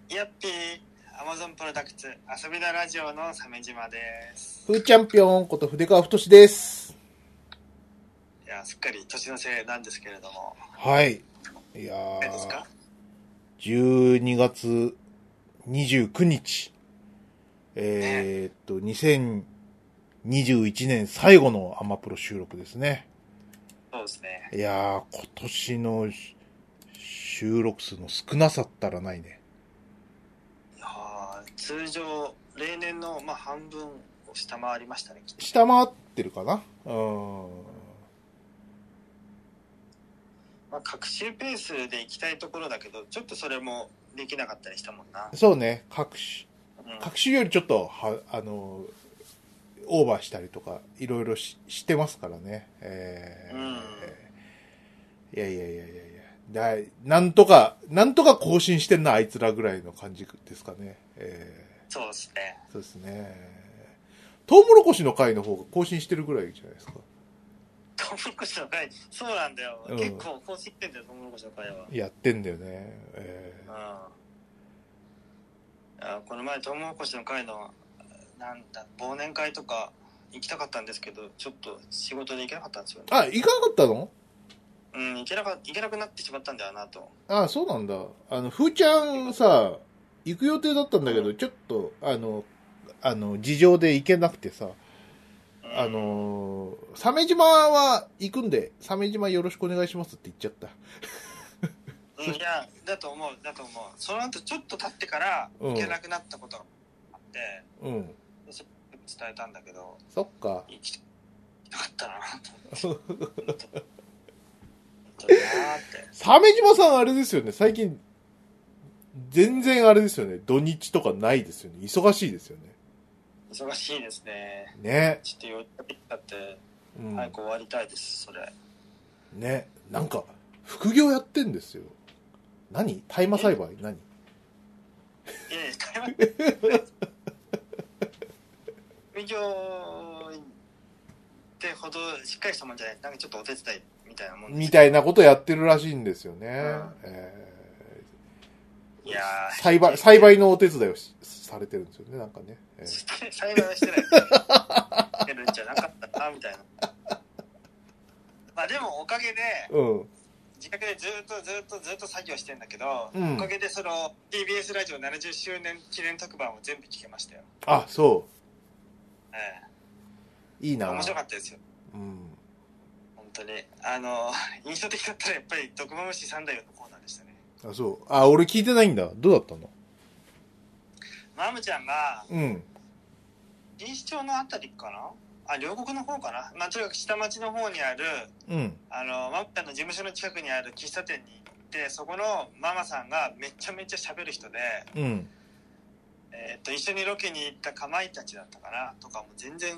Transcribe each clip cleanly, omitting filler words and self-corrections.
やっぴー、アマゾンプロダクツ遊びだラジオの鮫島です。 ふーチャンピオンこと筆川太です。 いや、すっかり年の瀬なんですけれども。 はい。いやいですか 12月29日。2021年最後のアマプロ収録ですね。 そうですね。 いや今年の収録数の少なさったらないね。 いや通常、例年の、半分を下回りましたね、きっと。 下回ってるかな。 各週ペースで行きたいところだけど、ちょっとそれもできなかったりしたもんな。 そうね。各週よりちょっとオーバーしたりとかいろいろしてますからね。いやなんとか更新してんなあいつらぐらいの感じですかね。 そうですね。 そうですね。トウモロコシの回の方が更新してるぐらいじゃないですか。 トウモロコシの回、そうなんだよ。結構更新してんだよ、トウモロコシの回は。 やってんだよね。 この前トウモロコシの会の忘年会とか行きたかったんですけど、ちょっと仕事で行けなかったんですよね。 あ、行かなかったの？ 行けなくなってしまったんだよなと。 あ、そうなんだ。ふーちゃんさ、行く予定だったんだけど、ちょっと事情で行けなくてさ、鮫島は行くんで、鮫島よろしくお願いしますって言っちゃった。 いや、だと思う。その後ちょっと経ってから行けなくなったことがあって、それ伝えたんだけど、 そっか。 行きたかったなと思って。 鮫島さんあれですよね、最近、全然あれですよね、土日とかないですよね。忙しいですよね。 忙しいですね。 ね。 ちょっと予定だって、早く終わりたいです、それ。 ね。なんか、副業やってんですよ。何？大麻栽培？何？ 大麻副業ってほどしっかりしたもんじゃない。なんかちょっとお手伝いみたいなもんみたいなことやってるらしいんですよね。 いや栽培のお手伝いをされてるんですよね、なんかね。 栽培はしてない。してるんじゃなかったな、みたいな。でもおかげで、自宅でずっと作業してんだけど、おかげでその TBS ラジオ70周年記念特番を全部聞けましたよ。 あ、そう。いいな。 面白かったですよ。本当に。印象的だったらやっぱり毒まむし三代のコーナーでしたね。 あ、そう。あ、俺聞いてないんだ。どうだったの？ マムちゃんが、錦糸町のあたりかな？両国の方かな？とにかく下町の方にある、マムちゃんの事務所の近くにある喫茶店に行って、そこのママさんがめちゃめちゃ喋る人で、一緒にロケに行ったかまいたちだったかなとかも全然、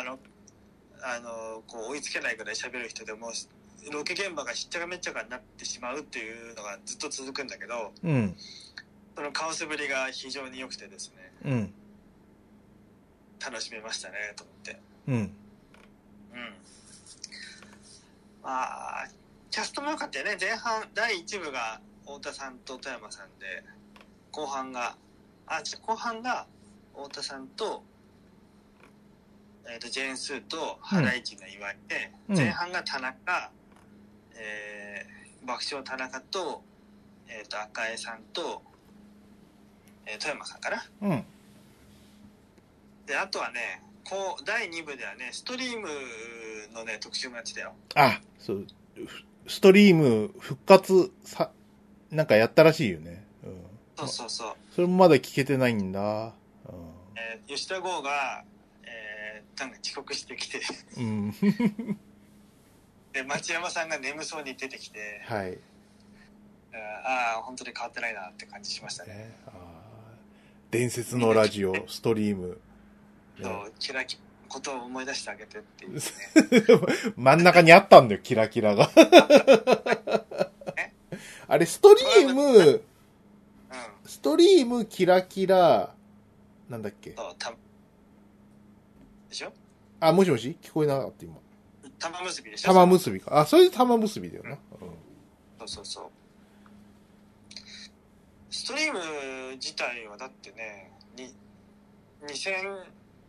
こう追いつけないぐらい喋る人でも、ロケ現場がしっちゃかめっちゃかになってしまうっていうのがずっと続くんだけど、そのカオスぶりが非常に良くてですね、楽しめましたねと思って。キャストも良かったよね。前半第1部が太田さんと富山さんで、後半が太田さんとジェーンスーとハライチが祝いで、前半が田中、爆笑田中と、赤江さんと、富山さんかな。で、あとはね、第2部ではね、ストリームのね、特集もやってたよ。 あ、そう。ストリーム復活なんかやったらしいよね。 そう。それもまだ聞けてないんだ。 吉田剛が、なんか遅刻してきて、で、町山さんが眠そうに出てきて、本当に変わってないなって感じしましたね。 伝説のラジオ、ストリーム。 そう、キラキラことを思い出してあげてっていうね。 真ん中にあったんだよ、キラキラが。あれ、ストリーム、キラキラ、なんだっけ？ そう、でしょ？ あ、もしもし聞こえなかった今。 玉結びでしょ？ 玉結びか。あ、それで玉結びだよな。 そう。 ストリーム自体はだってね、2010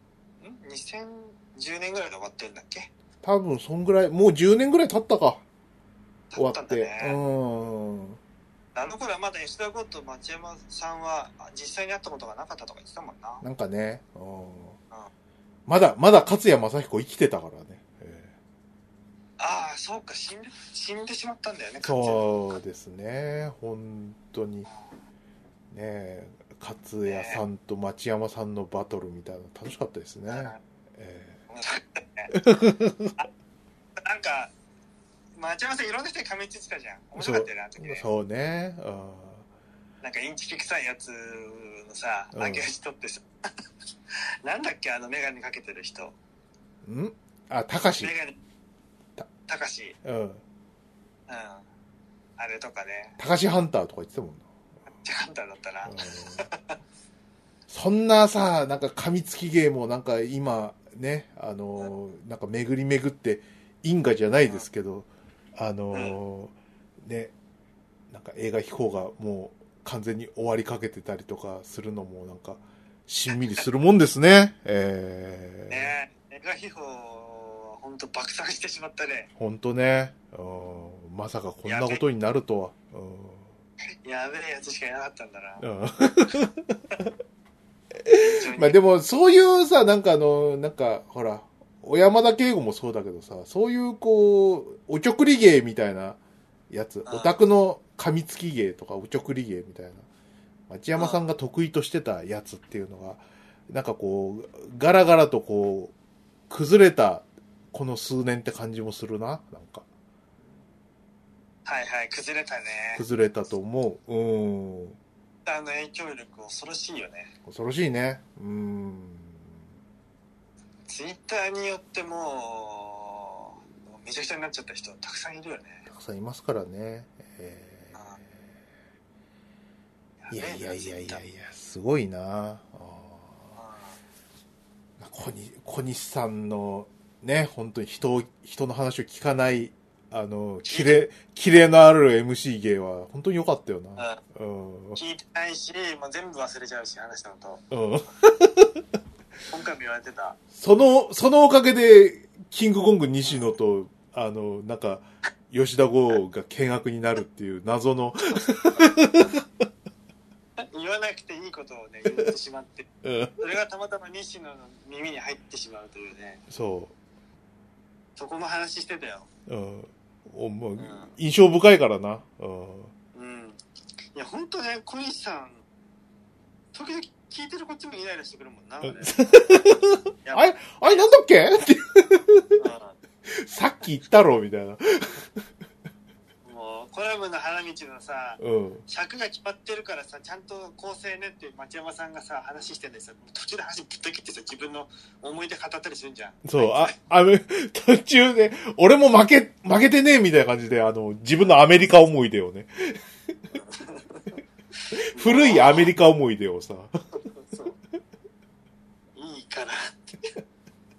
年ぐらいで終わってるんだっけ？ 多分そんぐらい、もう10年ぐらい経ったか。終わって。 ね、あの頃はまだ吉田剛と町山さんは実際に会ったことがなかったとか言ってたもんな。 なんかね、まだ勝谷正彦生きてたからね。 ああ、そうか、死んでしまったんだよね。 そうですね、本当にね、勝谷さんと町山さんのバトルみたいな楽しかったですね。 なんか町山さんいろんな人に噛みついてたじゃん。面白かったよね、あの時ね。 そうね。 なんかインチキ臭いやつのさ、揚げ足取ってさ、なんだっけ、あのメガネかけてる人。 あ、高志。 メガネ高志。あれとかね。 高志ハンターとか言ってたもんな。 ハンターだったな。 そんなさ、なんか噛みつき芸もなんか今ね、なんか巡り巡って因果じゃないですけど、ね、なんか映画秘宝がもう完全に終わりかけてたりとかするのもなんかしんみりするもんですね。 ね、映画秘宝本当爆散してしまったね。 本当ね、まさかこんなことになるとは。 やべえやつしかいなかったんだな。 まあでもそういうさ、なんかなんかほら、小山田圭吾もそうだけどさ、そういうこうおちょくり芸みたいなやつ、オタクの噛みつき芸とかおちょくり芸みたいな、町山さんが得意としてたやつっていうのがなんかこうガラガラとこう崩れたこの数年って感じもするな、なんか。 はいはい、崩れたね。 崩れたと思う。 あの影響力恐ろしいよね。 恐ろしいね。 ツイッターによってもうめちゃくちゃになっちゃった人たくさんいるよね。 たくさんいますからね。いや、すごいな。小西さんのね、本当に人の話を聞かない、キレのある MC 芸は本当に良かったよな。 聞いてないし、もう全部忘れちゃうし、話したのと。今回も言われてた。 そのおかげで、キングコング西野と、なんか、吉田剛が見学になるっていう謎の言わなくていいことをね、言ってしまって。それがたまたま西野の耳に入ってしまうというね。そこも話してたよ。 印象深いからな。 いや、ほんとね、小西さん、時々聞いてるこっちもイライラしてくるもんな。 あれなんだっけってさっき言ったろみたいな。 もうコラムの花道のさ、尺が決まってるからさ、ちゃんと構成ねって町山さんがさ、話してんでさ、途中で話ぶった切ってさ、自分の思い出語ったりするんじゃん。 そう、途中で、俺も負けてねえみたいな感じで、自分のアメリカ思い出をね。古いアメリカ思い出をさ。 そう。いいからって。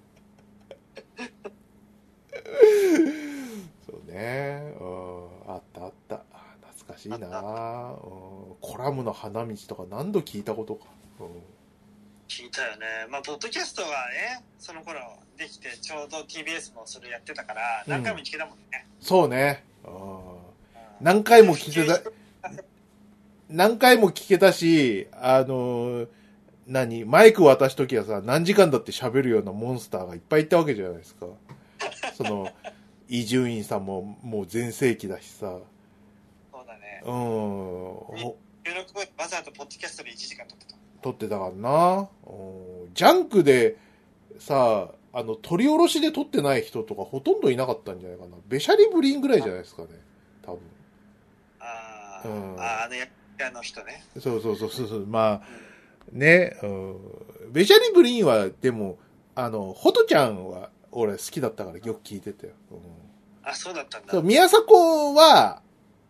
そうね。あった。懐かしいな。コラムの花道とか何度聞いたことか。 聞いたよね。まあ、ポッドキャストがね、その頃できて、ちょうど TBS もそれやってたから、何回も聞けたもんね。 そうね。何回も聞けた。何回も聞けたし、マイク渡しときはさ、何時間だって喋るようなモンスターがいっぱいいたわけじゃないですか。伊集院さんももう全盛期だしさ。 そうだね。収録後わざわざポッドキャストで1時間撮ってたからな。ジャンクでさ、取り下ろしで撮ってない人とかほとんどいなかったんじゃないかな。ベシャリブリンぐらいじゃないですかね。多分。 あの人ね。 そう。まあ、ね、ベシャリブリンは、でも、ホトちゃんは、俺好きだったからよく聞いてたよ。 あ、そうだったんだ。 そう、宮迫は、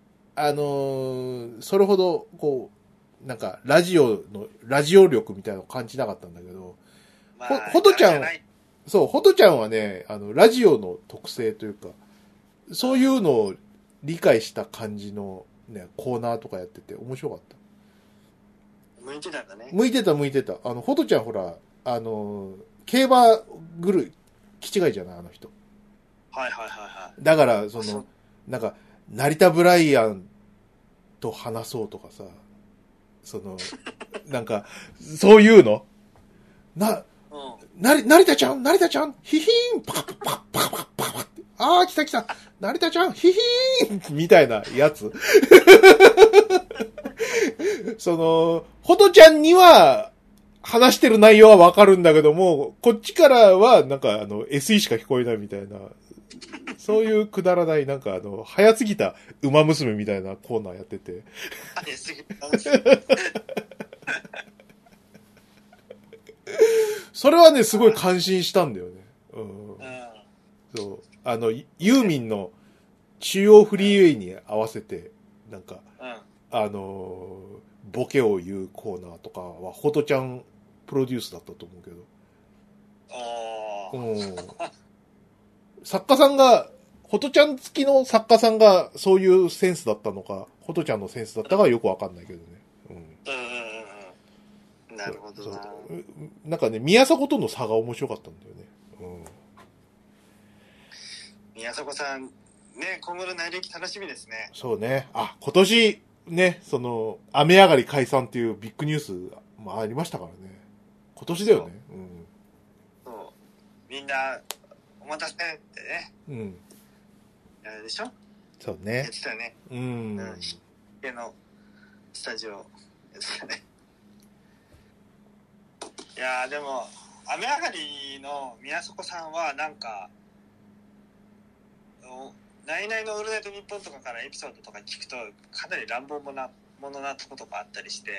それほど、こう、なんか、ラジオ力みたいなのを感じなかったんだけど、ホトちゃんはね、ラジオの特性というか、そういうのを理解した感じの、ね、コーナーとかやってて面白かった。 向いてたんだね。 向いてた。ホトちゃんほら、競馬気違いじゃない、あの人。 はいはいはいはい。 だから、なんか、成田ブライアンと話そうとかさ、なんか、そういうの成田ちゃんヒヒーンパカパカパカパカパカパカって。あー、来た成田ちゃんヒヒーンみたいなやつ。ホトちゃんには、話してる内容はわかるんだけども、こっちからは、なんか、SE しか聞こえないみたいな、そういうくだらない、なんか、早すぎた馬娘みたいなコーナーやってて。 早すぎた。 それはね、すごい感心したんだよね。うん。そう。ユーミンの中央フリーウェイに合わせて、なんか、ボケを言うコーナーとかは、ホトちゃんプロデュースだったと思うけど。うん。作家さんが、ホトちゃん付きの作家さんがそういうセンスだったのか、ホトちゃんのセンスだったかはよくわかんないけどね。 なるほどな。 なんかね、宮迫との差が面白かったんだよね。 宮迫さん、ね、今後の内歴楽しみですね。 そうね。今年、ね、雨上がり解散っていうビッグニュースもありましたからね。今年だよね。 そう。みんな、お待たせってね。あれでしょ？ そうね。 やってたね。家のスタジオやってたね。いやーでも雨上がりの宮迫さんはなんかナイナイのオールナイトニッポンとかからエピソードとか聞くとかなり乱暴なものなとことかあったりして、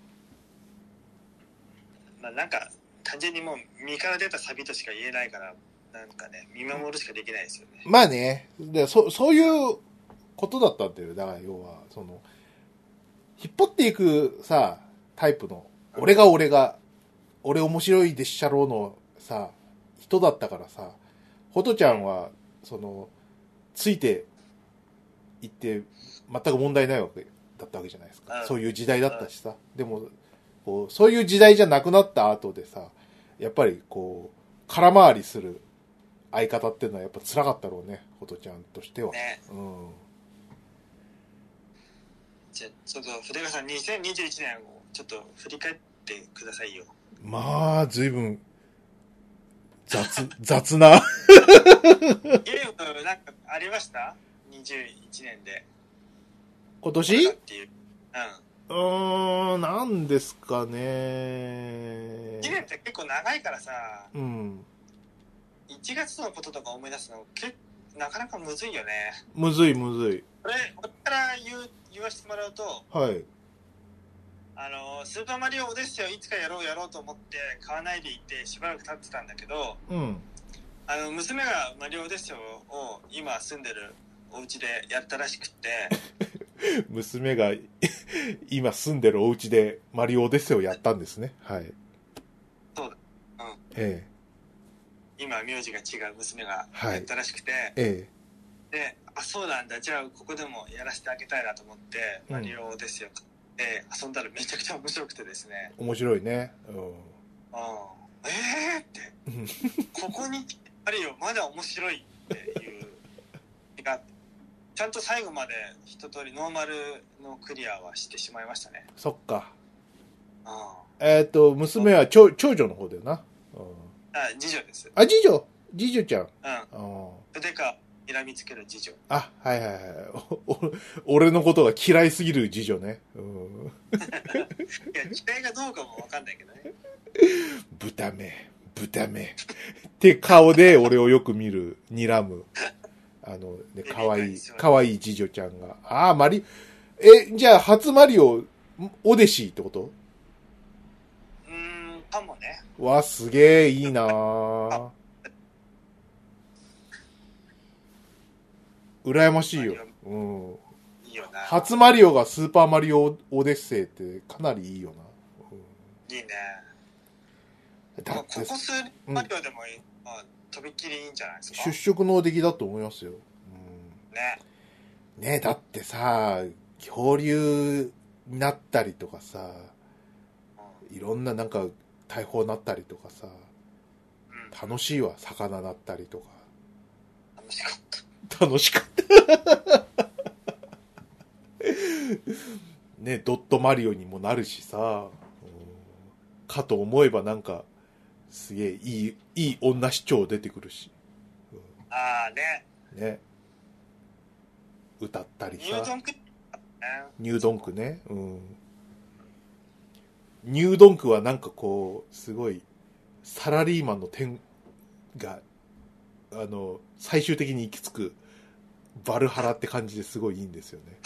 なんか単純にもう身から出たサビとしか言えないからなんかね見守るしかできないですよね。 まあね、でそういうことだったんだよ。だから要は引っ張っていくさタイプの俺面白いでっしゃろうのさ、人だったからさ、ホトちゃんは、ついていって全く問題ないわけだったわけじゃないですか。そういう時代だったしさ。でも、そういう時代じゃなくなった後でさ、やっぱり空回りする相方っていうのはやっぱ辛かったろうね、ホトちゃんとしては。ね。 じゃあ、ちょっと、筆川さん、2021年をちょっと振り返ってくださいよ。 まあ、随分、雑な。 ゲームなんかありました ?21 年で。 今年？ うん。 なんですかね。 1年って結構長いからさ、1月のこととか思い出すのなかなかむずいよね。 むずい。 俺から言わせてもらうと、 はい。 スーパーマリオオデッセイをいつかやろうと思って買わないでいてしばらく経ってたんだけど、娘がマリオオデッセイを今住んでるお家でやったらしくって娘が今住んでるお家でマリオオデッセイをやったんですね。はい。 そうだ。今名字が違う娘がやったらしくて、で、そうなんだ、じゃあここでもやらせてあげたいなと思ってマリオオデッセイを買って遊んだらめちゃくちゃ面白くてですね。 面白いね。 ってここにマリオまだ面白いっていうがちゃんと最後まで一通りノーマルのクリアはしてしまいましたね。 そっか。娘は長女の方だよな。 次女です。 次女ちゃん。 筆か睨みつける次女。 はい。俺のことが嫌いすぎる次女ね。 いや、嫌いがどうかもわかんないけどね。 豚目。って顔で俺をよく睨む。かわいい次女ちゃんが。じゃあ初マリオ、オデシーってこと？ かもね。 わ、すげえいいなぁ。羨ましいよ。 いいよな。 初マリオがスーパーマリオオデッセイってかなりいいよな。 いいね。ここ数マリオでもとびっきりいいんじゃないですか。 出色の出来だと思いますよ。 ね、 だってさ、恐竜になったりとかさ、 いろんななんか大砲なったりとかさ、楽しいわ、魚なったりとか。 楽しかった。 楽しかった。ね、ドットマリオにもなるしさ、かと思えばなんか、すげえいい女市長出てくるし。 ああね。 ね。歌ったりさ。 ニュードンク。 ニュードンクね。うん。ニュードンクはなんかこう、すごい、サラリーマンの点が、最終的に行き着く、バルハラって感じですごいいいんですよね。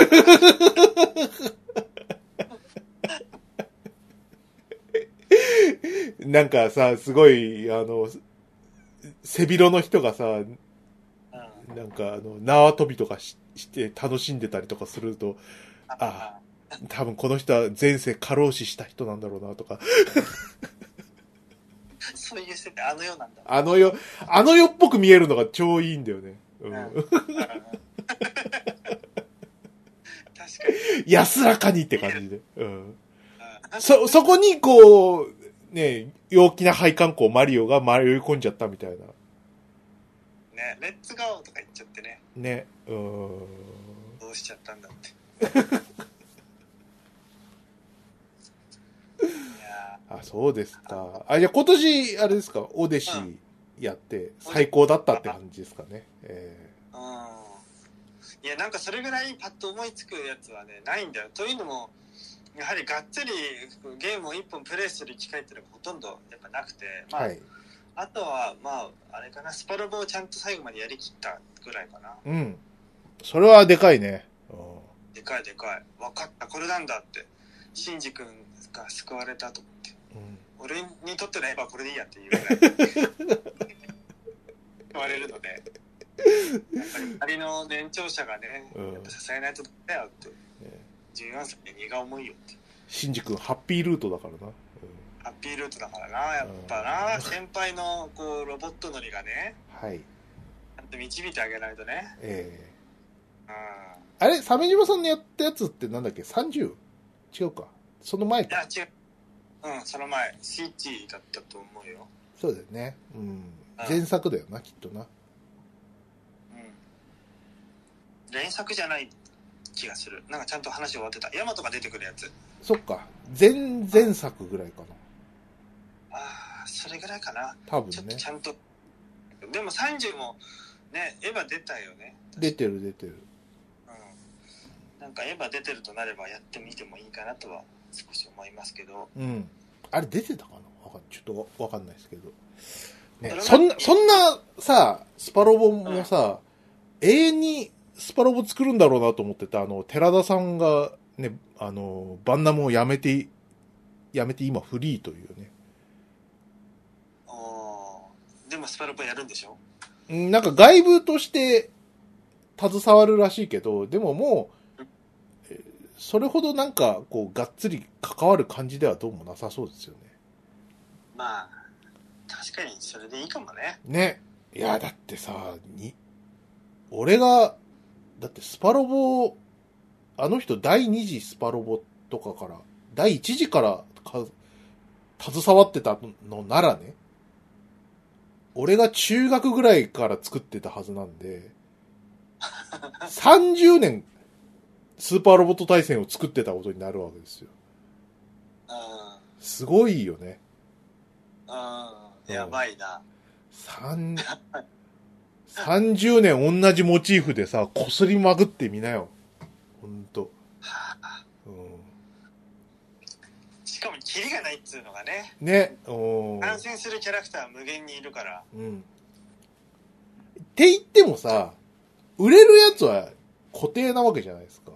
なんかさ、すごい、背広の人がさ、なんか縄跳びとかして楽しんでたりとかすると、あ、多分この人は前世過労死した人なんだろうなとか。 そういう設定、あの世なんだ。 あの世っぽく見えるのが超いいんだよね。うん。確かに。 安らかにって感じで。うん。そこにこう、ね、陽気な配管工マリオが迷い込んじゃったみたいな。 ね、レッツゴーとか言っちゃってね。 ね、 どうしちゃったんだって。 あ、そうですか。あ、じゃあ今年、あれですか、オデシーやって最高だったって感じですかね。 いや、なんかそれぐらいパッと思いつくやつはね、ないんだよ。というのも、やはりがっつりゲームを一本プレイする機会っていうのがほとんどやっぱなくて、まあ、はい、あとは、まあ、あれかな、スパロボをちゃんと最後までやりきったぐらいかな。 うん。それはでかいね。 でかいでかい。分かった、これなんだって。シンジ君が救われたと思って。俺にとってのエヴァこれでいいやっていうぐらい言われるので、やっぱり周りの年長者がね、やっぱ支えないとだよって、14歳で荷が重いよって。 シンジ君ハッピールートだからな。 ハッピールートだからな、やっぱな、先輩のこうロボット乗りがね、 はい、 ちゃんと導いてあげないとね。 あれ、鮫島さんのやったやつってなんだっけ、 30？ 違うか、その前か。 いや違う、その前 CT だったと思うよ。 そうだよね。前作だよな、きっとな。 連作じゃない気がする。なんかちゃんと話終わってた。ヤマトが出てくるやつ。 そっか、前作ぐらいかな。ああ、それぐらいかな。 多分ね。 ちょっとちゃんと。でも30もね、エヴァ出たよね。 出てる。 なんかエヴァ出てるとなればやってみてもいいかなとは少し思いますけど。 あれ出てたかな、ちょっとわかんないですけど。ね、そんなさ、スパロボもさ、永遠にスパロボ作るんだろうなと思ってた、寺田さんがね、バンナムをやめて今フリーというね。 でもスパロボやるんでしょ？ なんか外部として携わるらしいけど、でももう、それほどなんかこうがっつり関わる感じではどうもなさそうですよね。 まあ確かにそれでいいかもね。 ね。いやだってさ、俺がだってスパロボ、あの人第2次スパロボとかから第1次から携わってたのならね、俺が中学ぐらいから作ってたはずなんで30年スーパーロボット対戦を作ってたことになるわけですよ。すごいよね。 やばいな。 30年同じモチーフでさ、擦りまくってみなよ。ほんと。 しかもキリがないっつうのがね。 ね。 感染するキャラクターは無限にいるから。 って言ってもさ、売れるやつは固定なわけじゃないですか。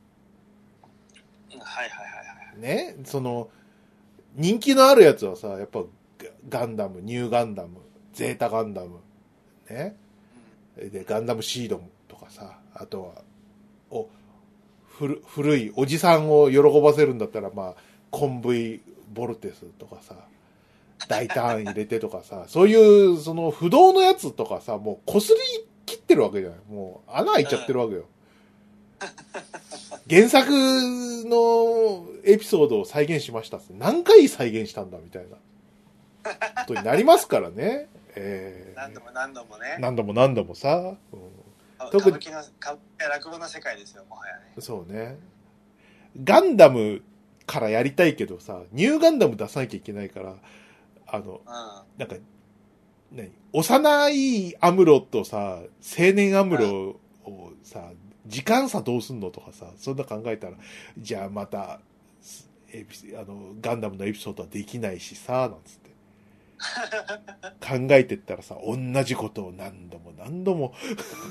はい。 ね、人気のあるやつはさ、やっぱガンダム、ニューガンダム、ゼータガンダム、ね。で、ガンダムシードとかさ、あとは、古いおじさんを喜ばせるんだったら、まあ、コンブイボルテスとかさ、大胆入れてとかさ、そういう、不動のやつとかさ、もう擦り切ってるわけじゃない。もう、穴開いちゃってるわけよ。 原作のエピソードを再現しましたって何回再現したんだみたいなことになりますからね。 何度も何度もね。 何度も何度もさ。 特に落語の世界ですよ、もはやね。 そうね。ガンダムからやりたいけどさ、ニューガンダム出さなきゃいけないから、なんか、幼いアムロとさ、青年アムロをさ、時間差どうすんのとかさ、そんな考えたら、じゃあまた、ガンダムのエピソードはできないしさ、なんつって。考えてったらさ、同じことを何度も何度も。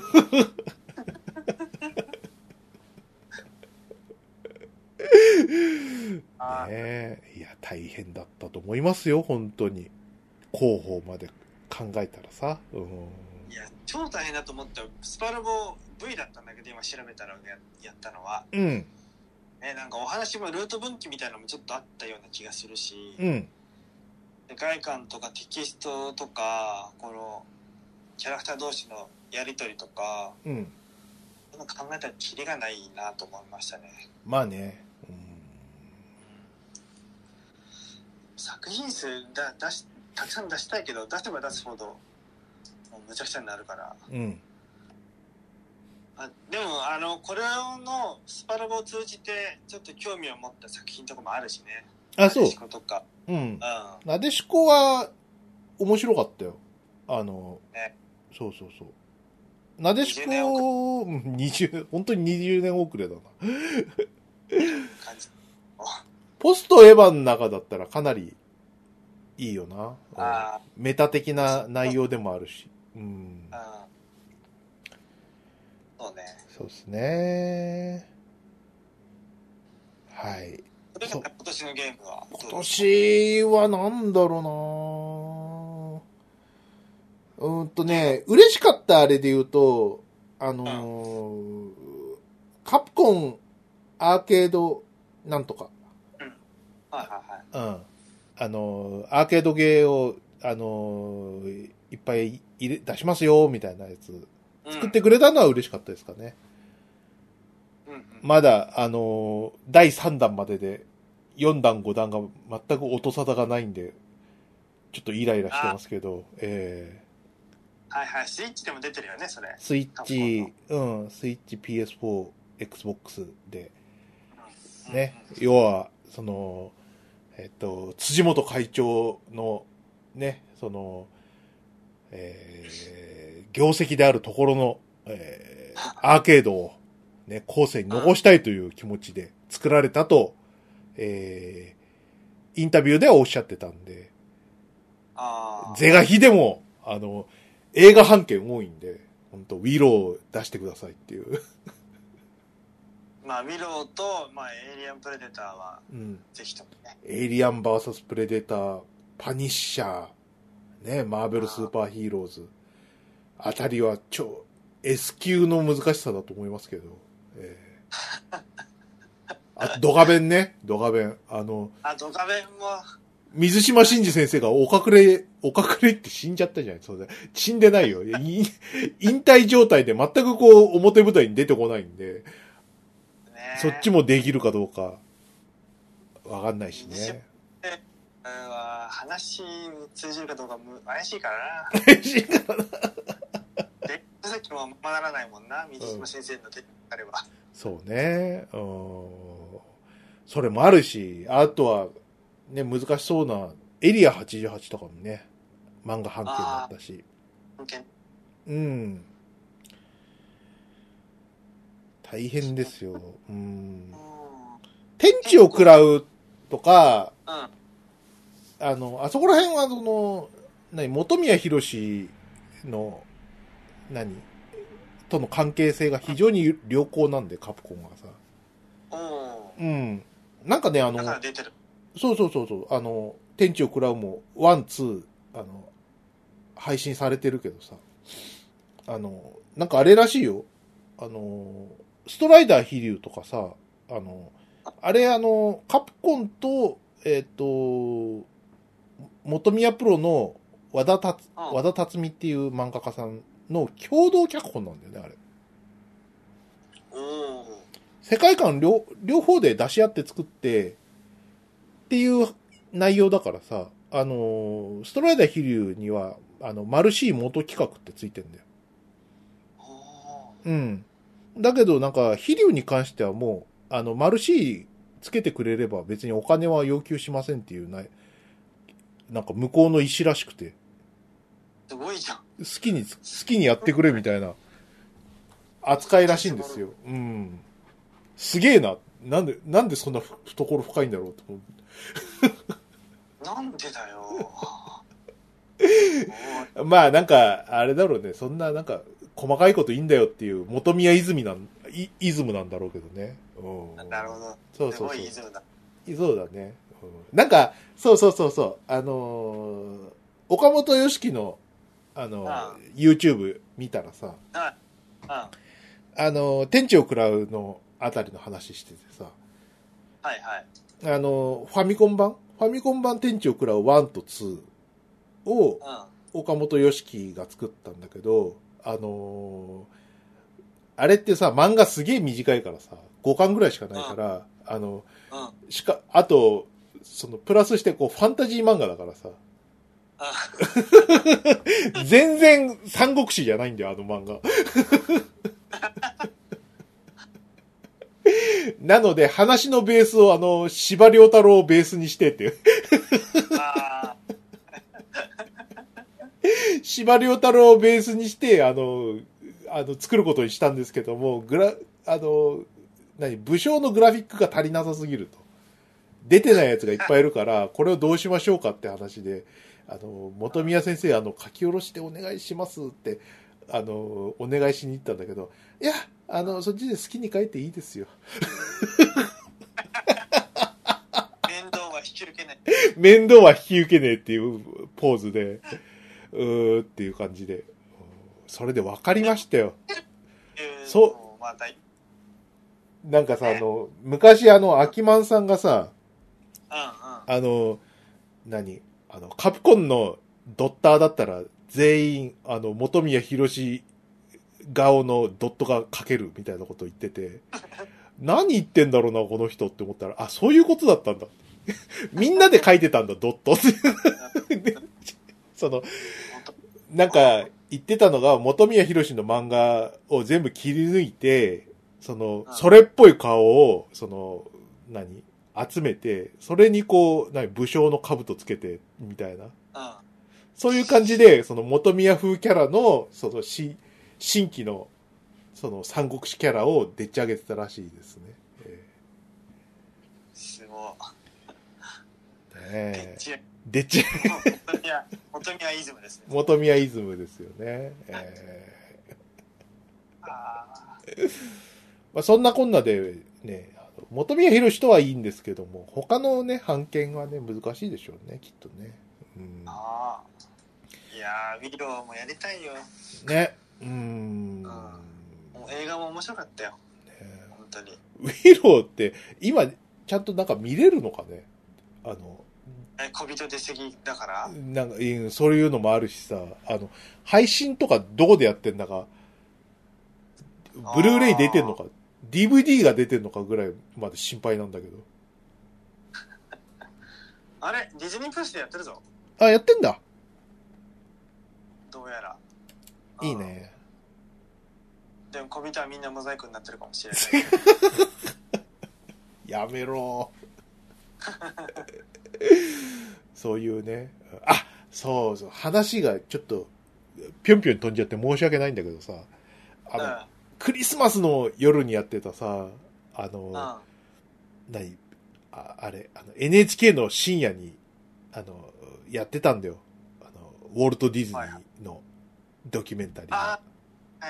ねえ、いや、大変だったと思いますよ、本当に。広報まで考えたらさ。 いや、超大変だと思った。スパルボ V だったんだけど、今調べたらやったのは。なんかお話もルート分岐みたいなのもちょっとあったような気がするし、世界観とかテキストとか、このキャラクター同士のやりとりとか、考えたらキリがないなと思いましたね。 まあね。 作品数たくさん出したいけど、出せば出すほどもうむちゃくちゃになるから。でもこれのスパルボを通じてちょっと興味を持った作品とかもあるしね。 そう。 なでしことか。 なでしこは面白かったよ。そうそうそう。なでしこ、本当に20年遅れだな。ポストエヴァの中だったらかなりいいよな。メタ的な内容でもあるし。 そうね。 そうですね。はい。 今年のゲームは今年はなんだろうな。嬉しかったあれで言うと、カプコンアーケードなんとか。アーケードゲーを、いっぱい出しますよ、みたいなやつ。作ってくれたのは嬉しかったですかね。まだ、第3弾までで、4弾、5弾が全く音沙汰がないんで、ちょっとイライラしてますけど、 はいはい、スイッチでも出てるよね、それ。 スイッチ、スイッチ PS4、Xbox で、ね、要は、辻元会長の、ね、業績であるところの、アーケードを、ね、後世に残したいという気持ちで作られたと、インタビューではおっしゃってたんで、是が非でも、映画版権多いんで、本当ウィローを出してくださいっていう。 まあ、ウィローと、エイリアンプレデターは、ぜひともね。 エイリアン VS プレデター、パニッシャー、ね、マーベルスーパーヒーローズ、あたりはS 級の難しさだと思いますけど、ドカベンね、ドカベン。 ドカベンも、 水島真司先生がお隠れって死んじゃったじゃない。そうだ。死んでないよ。引退状態で全く表舞台に出てこないんで、そっちもできるかどうか、わかんないしね。 話通じるかどうか怪しいからな。 怪しいからな。 で、さっきもまならないもんな、水島先生の手あれば。 そうね。それもあるし、あとは、ね、難しそうな、エリア88とかもね、漫画半径だったし。大変ですよ。天地を食らうとか、あそこら辺は本宮博の、との関係性が非常に良好なんで、カプコンがさ。なんかね、 だから出てる。 そう、天地を食らうも、1、2、配信されてるけどさ、なんかあれらしいよ。ストライダー飛竜とかさ、あれカプコンと、本宮プロの和田辰巳っていう漫画家さんの共同脚本なんだよね、あれ。 世界観両方で出し合って作ってっていう内容だからさ、ストライダー飛竜にはマルシー元企画ってついてんだよ。うん。だけどなんか飛竜に関してはもうマルシーつけてくれれば別にお金は要求しませんっていうなんか向こうの意思らしくて。 すごいじゃん。 好きにやってくれみたいな扱いらしいんですよ。うん。すげえな。なんでそんな懐深いんだろうと思う。なんでだよ。まあなんか、あれだろうね。そんななんか、細かいこといいんだよっていう元宮イズムなんだろうけどね。 うん。なるほど。 そう。 すごいイズムだ。 そうだね。うん、なんか、そう。岡本良樹の、YouTube 見たらさ、天地を食らうのあたりの話しててさ、 はいはい。 ファミコン版天地を食らう1と2を、岡本良樹が作ったんだけど、あれってさ、漫画すげえ短いからさ、5巻ぐらいしかないから、あと、プラスしてファンタジー漫画だからさ、全然三国志じゃないんだよ、あの漫画。なので、話のベースを司馬遼太郎をベースにしてっていう。司馬遼太郎をベースにして、作ることにしたんですけども、武将のグラフィックが足りなさすぎると。出てないやつがいっぱいいるから、これをどうしましょうかって話で、本宮先生、書き下ろしてお願いしますって、お願いしに行ったんだけど、いや、そっちで好きに書いていいですよ。 面倒は引き受けない。 面倒は引き受けねえっていうポーズで、っていう感じで。それで分かりましたよ。そう。なんかさ、昔アキマンさんがさ、カプコンのドッターだったら全員、本宮博顔のドットが書けるみたいなこと言ってて、何言ってんだろうな、この人って思ったら、あ、そういうことだったんだ。みんなで書いてたんだ、ドット。なんか、言ってたのが、本宮博の漫画を全部切り抜いて、それっぽい顔を、集めて、それに武将の兜つけて、みたいな。そういう感じで、本宮風キャラの、新規の、三国志キャラをでっち上げてたらしいですね。 すごい。 でっち本宮イズムですね。 本宮イズムですよね。まあ、そんなこんなでね、本宮博とはいいんですけども、他のね、版権はね、難しいでしょうね、きっとね。 いやー、ウィローもやりたいよ。 ね。 もう映画も面白かったよ。本当に。 ウィローって、今、ちゃんとなんか見れるのかね、 小人出過ぎだからなんか、そういうのもあるしさ、配信とかどこでやってんだか、ブルーレイ出てんのか、DVD が出てんのかぐらいまで心配なんだけど。 あれディズニープラスでやってるぞ。 あ、やってんだ。 どうやら。 いいね。 でも小人はみんなモザイクになってるかもしれない。 やめろ。そういうね。あ、そう、話がちょっとぴょんぴょん飛んじゃって申し訳ないんだけどさ、クリスマスの夜にやってたさ、NHK の深夜にやってたんだよ。ウォルト・ディズニーのドキュメンタリー。 はい、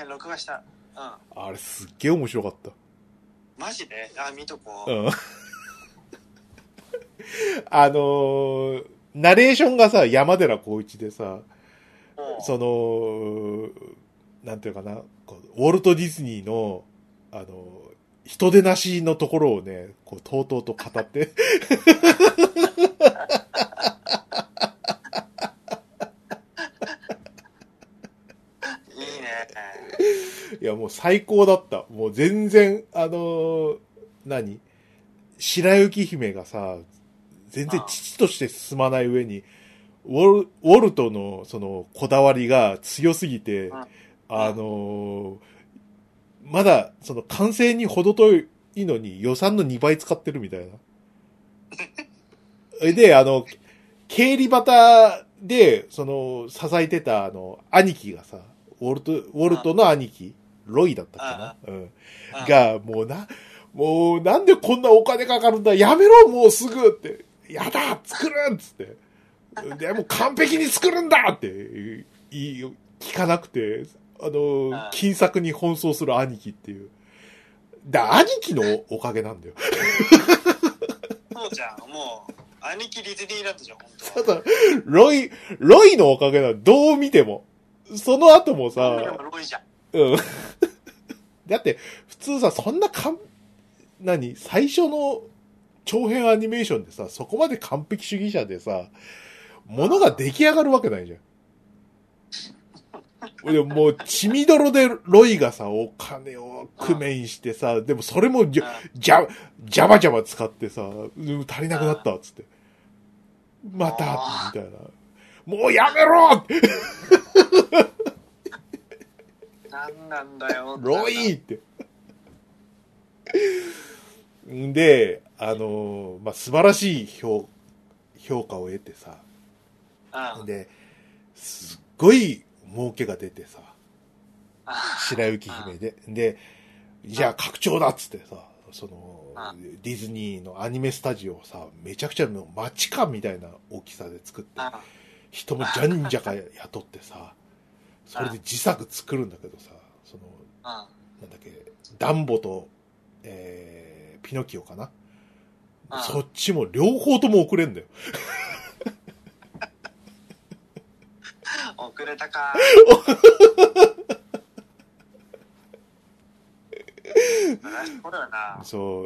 録画した。 あれすっげえ面白かった。 マジで？見とこう。ナレーションがさ、山寺宏一でさ、なんていうかな、ウォルト・ディズニーの、人でなしのところをね、とうとうと語って。 いいね。 いや、もう最高だった。もう全然、 白雪姫がさ、全然父として進まない上に、ウォルトのそのこだわりが強すぎて、まだその完成に程遠いのに予算の2倍使ってるみたいな。で、経理バタで、支えてた兄貴がさ、ウォルトの兄貴、ロイだったかな、が、もうなんでこんなお金かかるんだ、やめろもうすぐって、やだ作るっつって、でも完璧に作るんだって聞かなくて、金策に奔走する兄貴っていう。兄貴のおかげなんだよ。 そうじゃん、もう、兄貴ディズニーランドじゃん、本当は。ロイのおかげなの、どう見ても。その後もさ、 ロイじゃん。 うん。だって、普通さ、そんな最初の長編アニメーションでさ、そこまで完璧主義者でさ、ものが出来上がるわけないじゃん。でももう、血みどろでロイがさ、お金を工面してさ、でもそれもジャバ使ってさ、足りなくなったっつって。また、みたいな。もうやめろって。 なんなんだよ。 ロイって。で、素晴らしい評価を得てさ、で、すっごい儲けが出てさ、白雪姫で。で、じゃあ拡張だっつってさ、ディズニーのアニメスタジオをさ、めちゃくちゃの街感みたいな大きさで作って、人もじゃんじゃか雇ってさ、それで自作作るんだけどさ、なんだっけ、ダンボと、ピノキオかな。そっちも両方とも遅れんだよ。 遅れたか。 そう、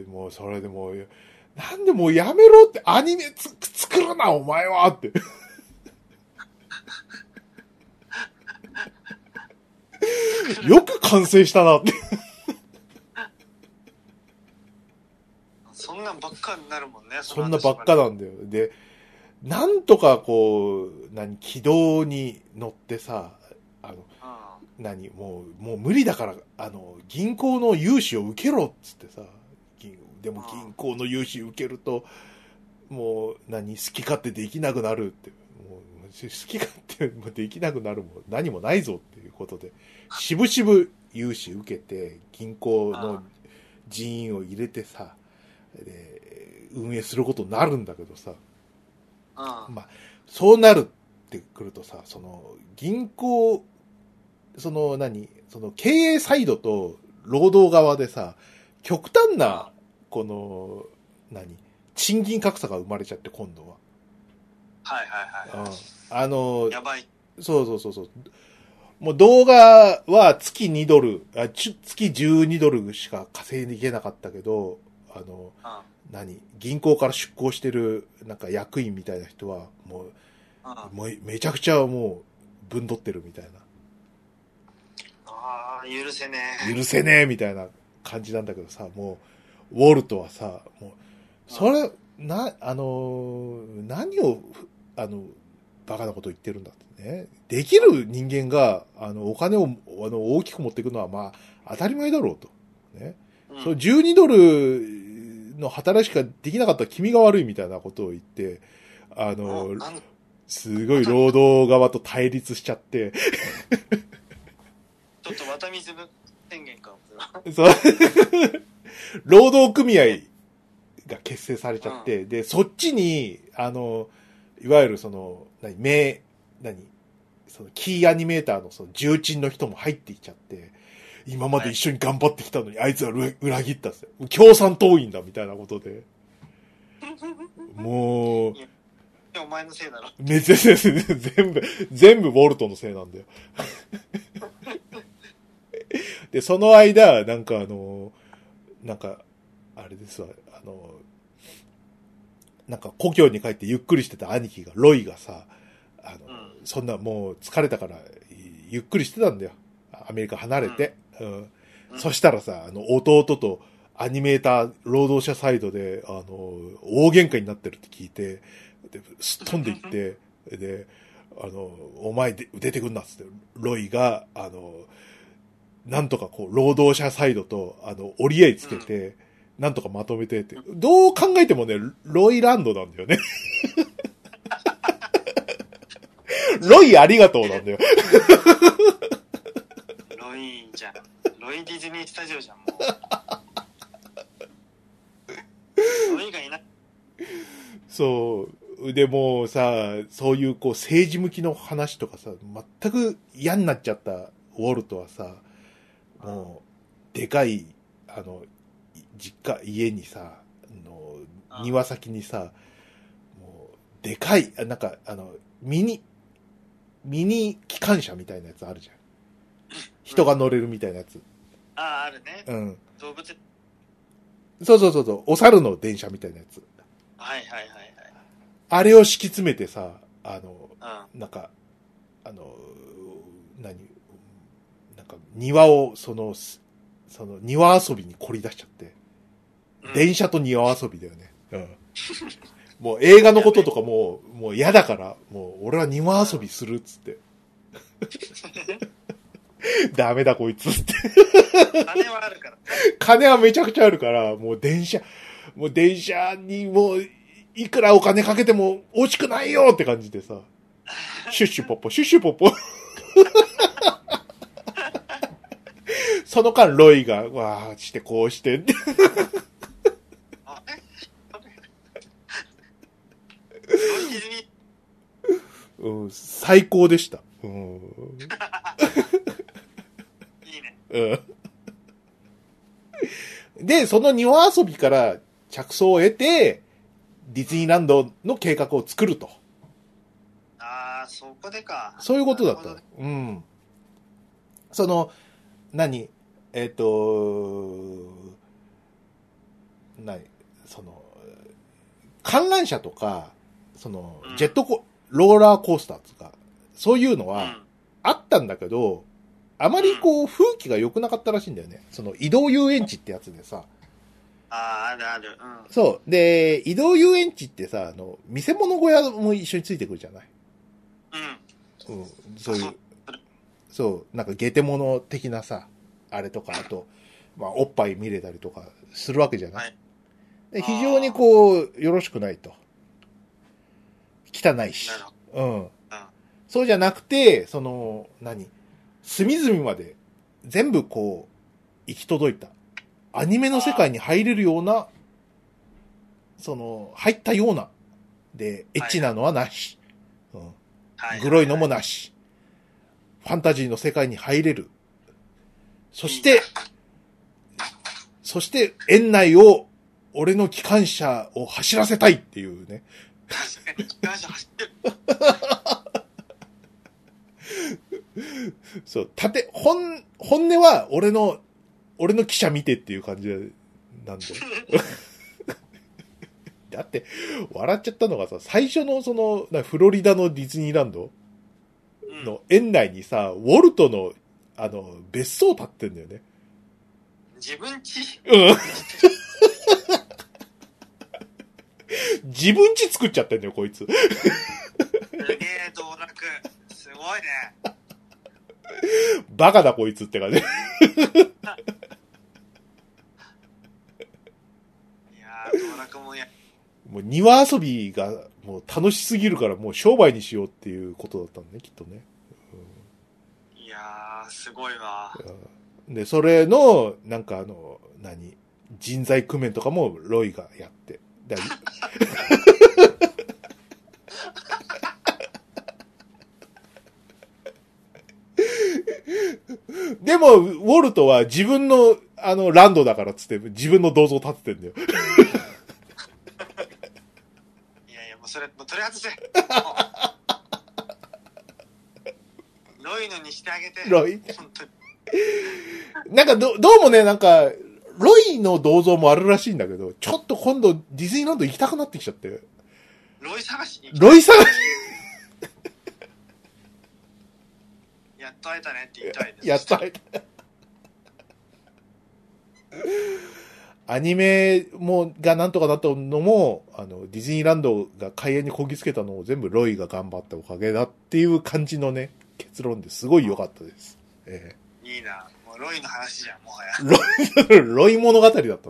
もうそれでもう、なんでもうやめろって、アニメ作るな、お前はって。よく完成したなって。 そんなんばっかになるもんね。 そんなばっかなんだよ。で、なんとかこう、軌道に乗ってさ、もう無理だから、銀行の融資を受けろっつってさ、でも銀行の融資受けると、もう、好き勝手できなくなるって、もう、好き勝手できなくなるも何もないぞっていうことで、しぶしぶ融資受けて、銀行の人員を入れてさ、で、運営することになるんだけどさ、まあ、そうなるってくるとさ、銀行、経営サイドと労働側でさ、極端な、賃金格差が生まれちゃって、今度は。 はいはいはい。やばい。 そう。もう動画は月2ドル、月12ドルしか稼いでいけなかったけど、銀行から出向してる、役員みたいな人は、もうめちゃくちゃもう、ぶんどってるみたいな。 許せねえみたいな感じなんだけどさ、もう、ウォルトはさ、もう、それ、何を、バカなこと言ってるんだってね。できる人間が、お金を、大きく持っていくのは、まあ、当たり前だろうと。ね。その12ドルの働きしかできなかったら君が悪いみたいなことを言って、すごい労働側と対立しちゃって、 ちょっと渡水宣言か。 そう。労働組合が結成されちゃって、で、そっちに、いわゆるキーアニメーターの重鎮の人も入ってきちゃって、今まで一緒に頑張ってきたのに、あいつは裏切ったっすよ。共産党員だみたいなことで。もう、 お前のせいだろ。 全部ウォルトのせいなんだよ。で、その間、あれですわ、故郷に帰ってゆっくりしてた兄貴が、ロイがさ、そんなもう疲れたから、ゆっくりしてたんだよ。アメリカ離れて。そしたらさ、弟とアニメーター、労働者サイドで、大喧嘩になってるって聞いて、ですっ飛んでいって、で、お前で出てくんなっつって、ロイが、なんとかこう、労働者サイドと、折り合いつけて、なんとかまとめてって、どう考えてもね、ロイランドなんだよね。ロイありがとうなんだよ。 ロイじゃん。ロイディズニースタジオじゃん、もう。ロイがいない。 そう。でもさ、そういうこう政治向きの話とかさ、全く嫌になっちゃったウォルトはさ、もう、でかい、家にさ、庭先にさ、もう、でかい、なんか、ミニ機関車みたいなやつあるじゃん。人が乗れるみたいなやつ。 あるね。 うん。 動物。 そう、お猿の電車みたいなやつ。 はい。 あれを敷き詰めてさ、なんか、なんか庭を、その庭遊びに凝り出しちゃって。電車と庭遊びだよね。うん。もう映画のこととかもう嫌だから、もう俺は庭遊びするっつって。ダメだこいつって。 金はあるから。 金はめちゃくちゃあるから、もう電車にもう、いくらお金かけても惜しくないよって感じでさ。シュッシュポッポ、シュッシュポッポ。その間ロイが、わーしてこうして。うん、最高でした。うん、 いいね。 うん。で、その庭遊びから着想を得て、ディズニーランドの計画を作ると。 ああ、そこでか。 そういうことだった。うん。何観覧車とか、ジェットローラーコースターとか、そういうのはあったんだけど、あまりこう、風紀が良くなかったらしいんだよね。移動遊園地ってやつでさ。 ある。 うん。そう。で、移動遊園地ってさ、見せ物小屋も一緒についてくるじゃない。うん。そういう、そう、なんかゲテモノ的なさ、あれとか、あと、まあ、おっぱい見れたりとかするわけじゃない。はい、で非常にこう、よろしくないと。汚いし。うん。そうじゃなくて、隅々まで全部こう、行き届いた。アニメの世界に入れるような、入ったような、で、エッチなのはなし。うん。グロいのもなし。ファンタジーの世界に入れる。そして、園内を、俺の機関車を走らせたいっていうね。 確かに機関車走ってる。 そう、本音は俺の汽車見てっていう感じなんで。だって、笑っちゃったのがさ、最初のフロリダのディズニーランドの園内にさ、ウォルトの、別荘建ってんだよね。 自分家？ うん。自分家作っちゃってんだよ、こいつ。すげえ、道楽。すごいね。 バカだ、こいつってかね。いやー、道楽もや。 もう庭遊びがもう楽しすぎるからもう商売にしようっていうことだったんだね、きっとね。 うん、いやー、すごいわ。 で、それの、なんか人材工面とかもロイがやって。でも、ウォルトは自分の、ランドだからっつって、自分の銅像立ててんだよ。 いや、もうそれ、もう取り外せ。ロイのにしてあげて。 ロイ本当に。なんかどうもね、なんか、ロイの銅像もあるらしいんだけど、ちょっと今度ディズニーランド行きたくなってきちゃって。 ロイ探しにロイ探しやっと会えたねって言いたいです。 やっと会えた。 アニメがなんとかなったのも、ディズニーランドが開園にこぎつけたのを全部ロイが頑張ったおかげだっていう感じのね、結論ですごい良かったです。 いいな。もうロイの話じゃん、もはや。 ロイ物語だったんだよ。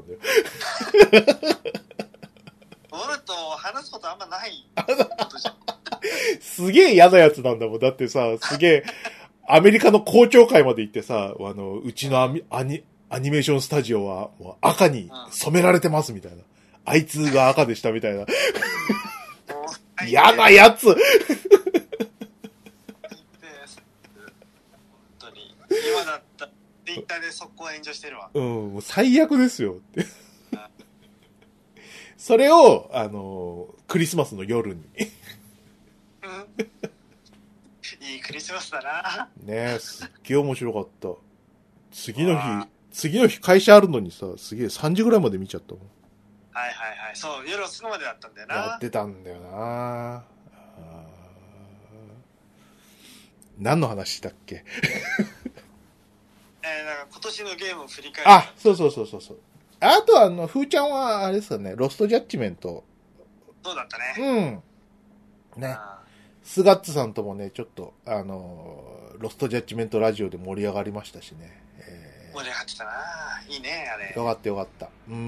俺と話すことあんまないことじゃん。 すげえ嫌なやつなんだもん。だってさ、すげえ、アメリカの公聴会まで行ってさ、うちのアニメーションスタジオはもう赤に染められてますみたいな。あいつが赤でしたみたいな。嫌なやつ。本当に。今だったらツイッターで速攻炎上してるわ。 もう最悪ですよ。それを、クリスマスの夜に。 いいクリスマスだな。 ねえ、すっげえ面白かった。次の日会社あるのにさ、すげえ3時ぐらいまで見ちゃったもん。 はいはいはい。そう、夜遅くまでだったんだよな。 やってたんだよな。何の話だっけなんか今年のゲームを振り返る。あ、そう。あとふーちゃんは、あれですよね、ロストジャッジメント。 そうだったね。 ね。スガッツさんともね、ちょっと、ロストジャッジメントラジオで盛り上がりましたしね。 盛り上がってたな。いいね、あれ。 よかった。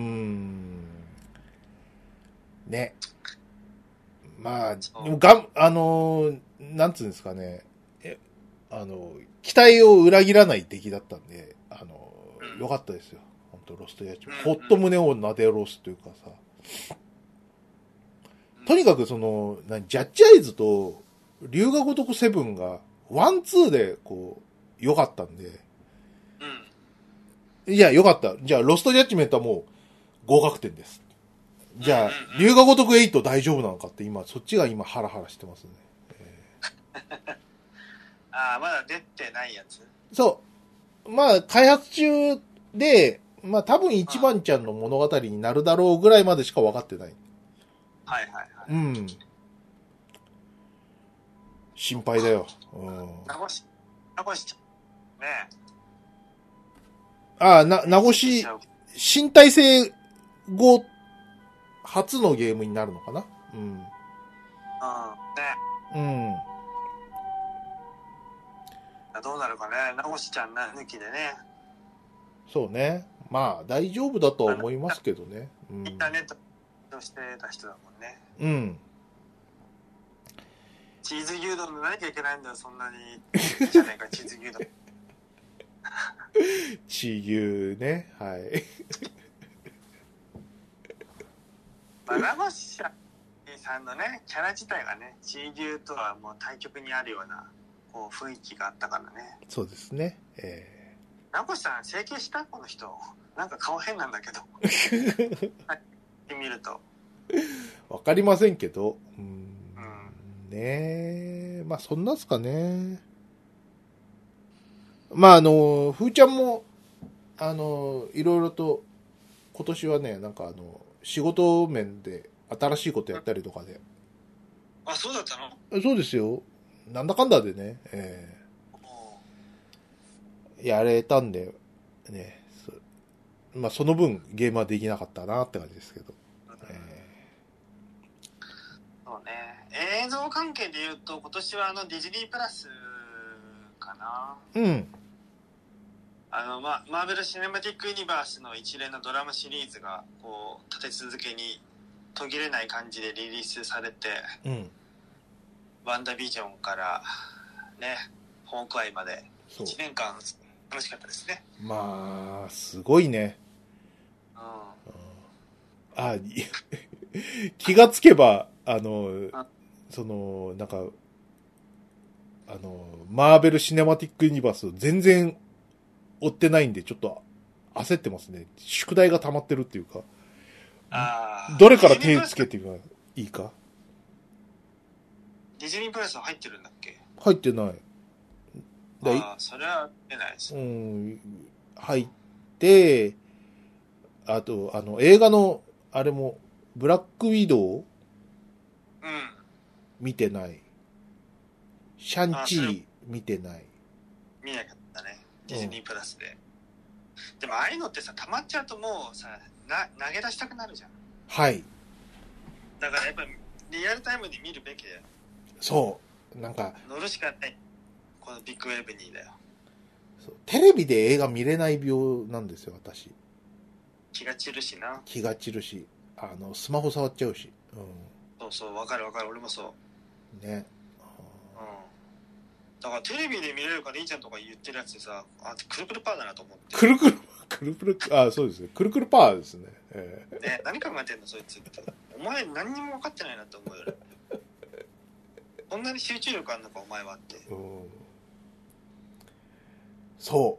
ね。まあ、なんつうんですかね。期待を裏切らない出来だったんで、よかったですよ。本当ロストジャッジメント。ほっと胸をなで下ろすというかさ。とにかくジャッジアイズと、龍が如くセブンが、ワン、ツーで、良かったんで。いや、良かった。じゃあ、ロストジャッジメントはもう、合格点です。じゃあ、龍が如く8大丈夫なのかってそっちが今ハラハラしてますね。 まだ出てないやつ？ そう。まあ、開発中で、まあ多分一番ちゃんの物語になるだろうぐらいまでしか分かってない。 はい。 心配だよ。 名越ちゃん。ね名越、身体性後、初のゲームになるのかな？ どうなるかね。名越ちゃん抜きでね。 そうね。まあ、大丈夫だとは思いますけどね。 インターネットとしてた人だもんね。チーズ牛丼で何かいけないんだよ、そんなに。いいじゃないか、チーズ牛丼。 チー牛ね。はい。 名越さんのね、キャラ自体がね、チー牛とはもう対極にあるような、雰囲気があったからね。 そうですね。 名越さん、整形したこの人。なんか顔変なんだけど。見ると。 わかりませんけど。ねえ。まあ、そんなんすかね。まあ、ふーちゃんも、いろいろと、今年はね、なんか仕事面で新しいことやったりとかで。 あ、そうだったの？ そうですよ。なんだかんだでね、やれたんで、ね、まあその分ゲームはできなかったなって感じですけど。 そうね。映像関係で言うと、今年はディズニープラスかな。マーベル・シネマティック・ユニバースの一連のドラマシリーズが立て続けに途切れない感じでリリースされて、ワンダービジョンからね、ホークアイまで1年間楽しかったですね。 まあすごいね。気がつけばなんかマーベル・シネマティック・ユニバース全然追ってないんでちょっと焦ってますね。宿題が溜まってるっていうか、どれから手つけていいか。 ディズニープラスは入ってるんだっけ？ 入ってない。 それは出ないです。 入って、あと映画のあれもブラックウィドウ、見てない。シャンチー見てない。 見なかったね。ディズニープラスで。でもああいうのってさ、溜まっちゃうともうさ、 投げ出したくなるじゃん。 はい。 だからやっぱりリアルタイムで見るべきだよ。 そう。なんか。 乗るしかない。このビッグウェーブにだよ。 そう。テレビで映画見れない病なんですよ、私。 気が散るしな。 気が散るし、スマホ触っちゃうし。うん。 そうそう、わかるわかる、俺もそう。 ね。 うん。だからテレビで見れるからいいじゃんとか言ってるやつでさ、くるくるパーだなと思って。くるくるそうですね。くるくるパーですね。 ね、何考えてんのそいつって。お前何にも分かってないなって思うよね。こんなに集中力あんのかお前はって。 うん。そう。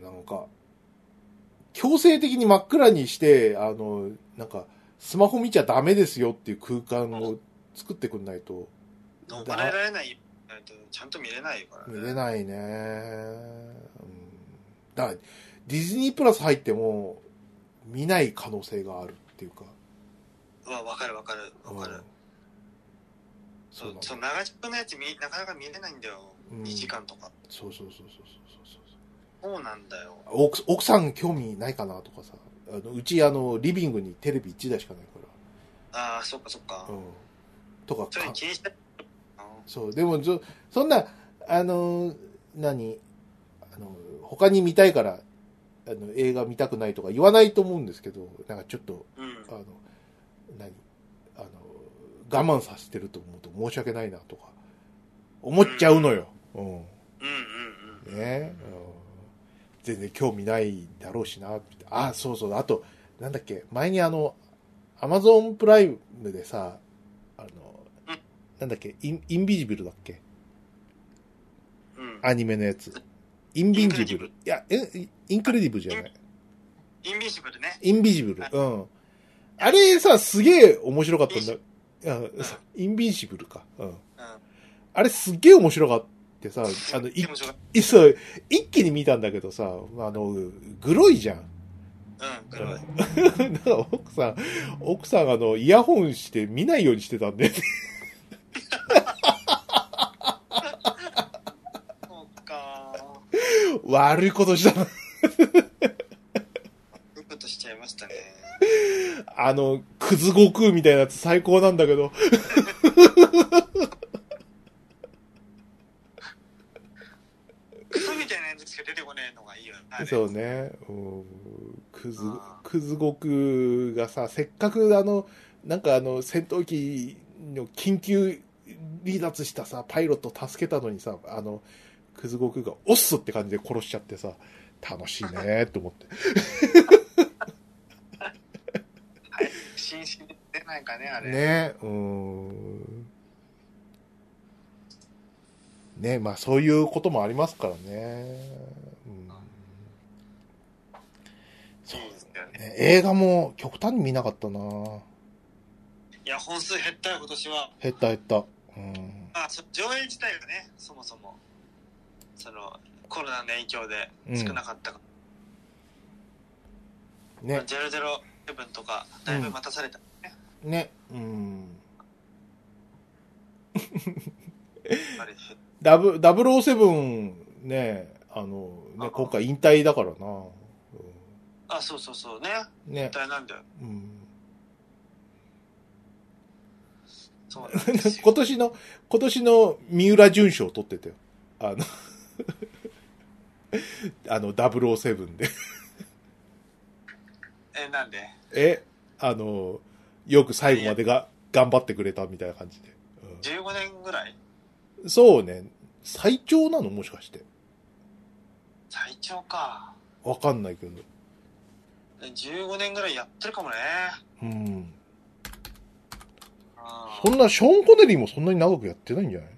なんか、強制的に真っ暗にして、なんか、スマホ見ちゃダメですよっていう空間を作ってくんないと。 逃れられない。ちゃんと見れないからね。 見れないね。うん。だから、ディズニープラス入っても、見ない可能性があるっていうか。 わかるわかるわかる。そう、長尺のやつなかなか見れないんだよ。2時間とか。 そう。 そうなんだよ。 奥さん興味ないかなとかさ。うちリビングにテレビ1台しかないから。 ああ、そっかそっか。 うん。とか。 それ気にして。 そう、でもそんな、他に見たいから、映画見たくないとか言わないと思うんですけど、なんかちょっと、 うん、 我慢させてると思うと申し訳ないなとか、思っちゃうのよ。うん。ね、全然興味ないだろうしな。あ、そう。あと、なんだっけ、前にAmazon プライムでさ、なんだっけ、インビジブルだっけ、 うん、 アニメのやつ。インビジブル。いや、インクレディブルじゃない。 インビジブルね。 インビジブル。うん。あれさ、すげえ面白かったんだ。インビジブルか。うん。あれすげえ面白かったさ、一気に見たんだけどさ、グロいじゃん。 うん、グロい。 だから奥さんイヤホンして見ないようにしてたんで。 そうか。 悪いことしたな。 悪いことしちゃいましたね。 クズ悟空みたいなやつ最高なんだけど。 クズみたいなやつしか出てこねえのがいいよね。 そうね。クズ悟空がさ、せっかくなんか戦闘機の緊急離脱したさ、パイロットを助けたのにさ、クズ悟空がオッスって感じで殺しちゃってさ、楽しいねと思って。 はい。新鮮で出ないかね、あれ。 ね、ね、まあそういうこともありますからね。そうですよね。映画も極端に見なかったな。 いや、本数減ったよ、今年は。 減った。上映自体がね、そもそも、コロナの影響で少なかったから。ね。007とか、だいぶ待たされたね。 ね。007ね、今回引退だからな。 あ、そうね。引退なんだよ。そうなんですよ。 今年の三浦淳賞を取ってたよ。007で。 なんで？ よく最後まで頑張ってくれたみたいな感じで。 15年ぐらい？ そうね。最長なのもしかして。 最長か。 わかんないけど。 15年ぐらいやってるかもね。 そんな、ショーン・コネリーもそんなに長くやってないんじゃない？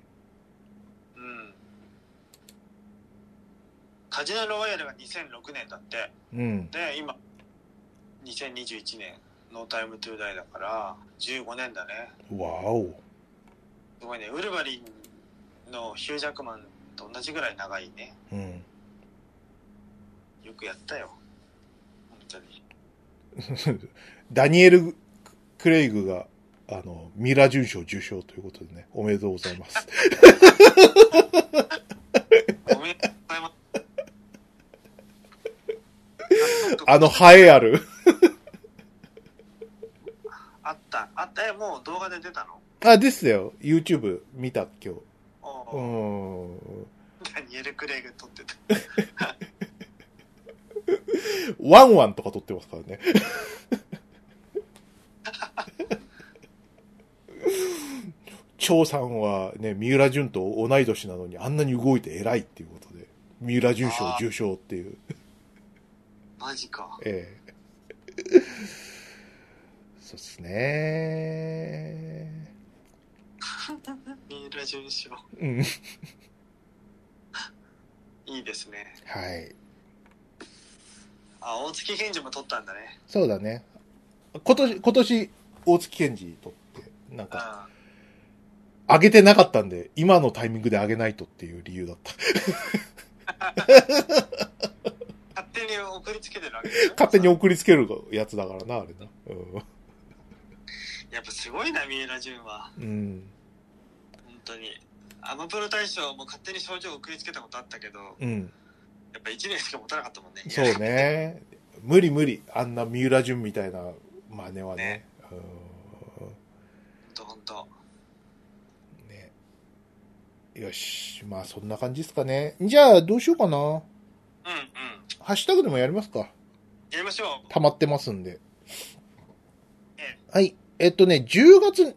カジノロワイヤルが2006年だって。で、今、2021年、ノータイムトゥーダイだから、15年だね。 わお。 すごいね。ウルヴァリンのヒュージャックマンと同じぐらい長いね。よくやったよ。本当に。 ダニエル・クレイグが、ミラ準賞受賞ということでね、おめでとうございます。 おめでとうございます。 栄えある。 もう動画で出たの？ あ、ですよ。YouTube 見た、今日。 ダニエル・クレイグ撮ってた。 ワンワンとか撮ってますからね。張さんはね、三浦淳と同い年なのにあんなに動いて偉いっていうことで、三浦淳賞受賞っていう。 マジか。 そうっすね。 三浦淳賞。 うん。 いいですね。 はい。 大月健二も撮ったんだね。 そうだね。今年大月健二撮って、なんか、上げてなかったんで、今のタイミングで上げないとっていう理由だった。 勝手に送りつけてるわけ勝手に送りつけるやつだからな、あれな。 やっぱすごいな、三浦淳は。 うん。 本当に。アマプロ大賞も勝手に賞状を送りつけたことあったけど、 うん。 やっぱ1年しか持たなかったもんね。 そうね。無理。あんな三浦淳みたいな真似はね。 ほんと。 ね。よし。まあそんな感じですかね。じゃあどうしようかな。ハッシュタグでもやりますか。 やりましょう。 溜まってますんで。はい。10月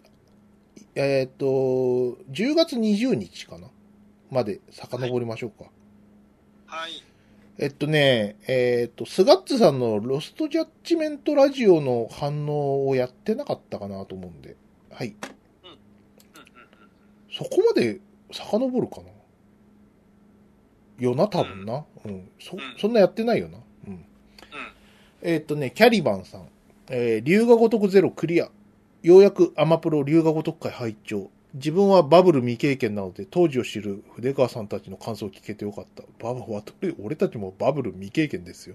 20日かなまで遡りましょうか。 はい。 スガッツさんのロストジャッジメントラジオの反応をやってなかったかなと思うんで。はい。そこまで遡るかなよな、多分な。そんなやってないよな。キャリバンさん。龍が如くゼロクリア。ようやくアマプロ龍が如く会拝聴。自分はバブル未経験なので当時を知る筆川さんたちの感想を聞けてよかった。俺たちもバブル未経験ですよ。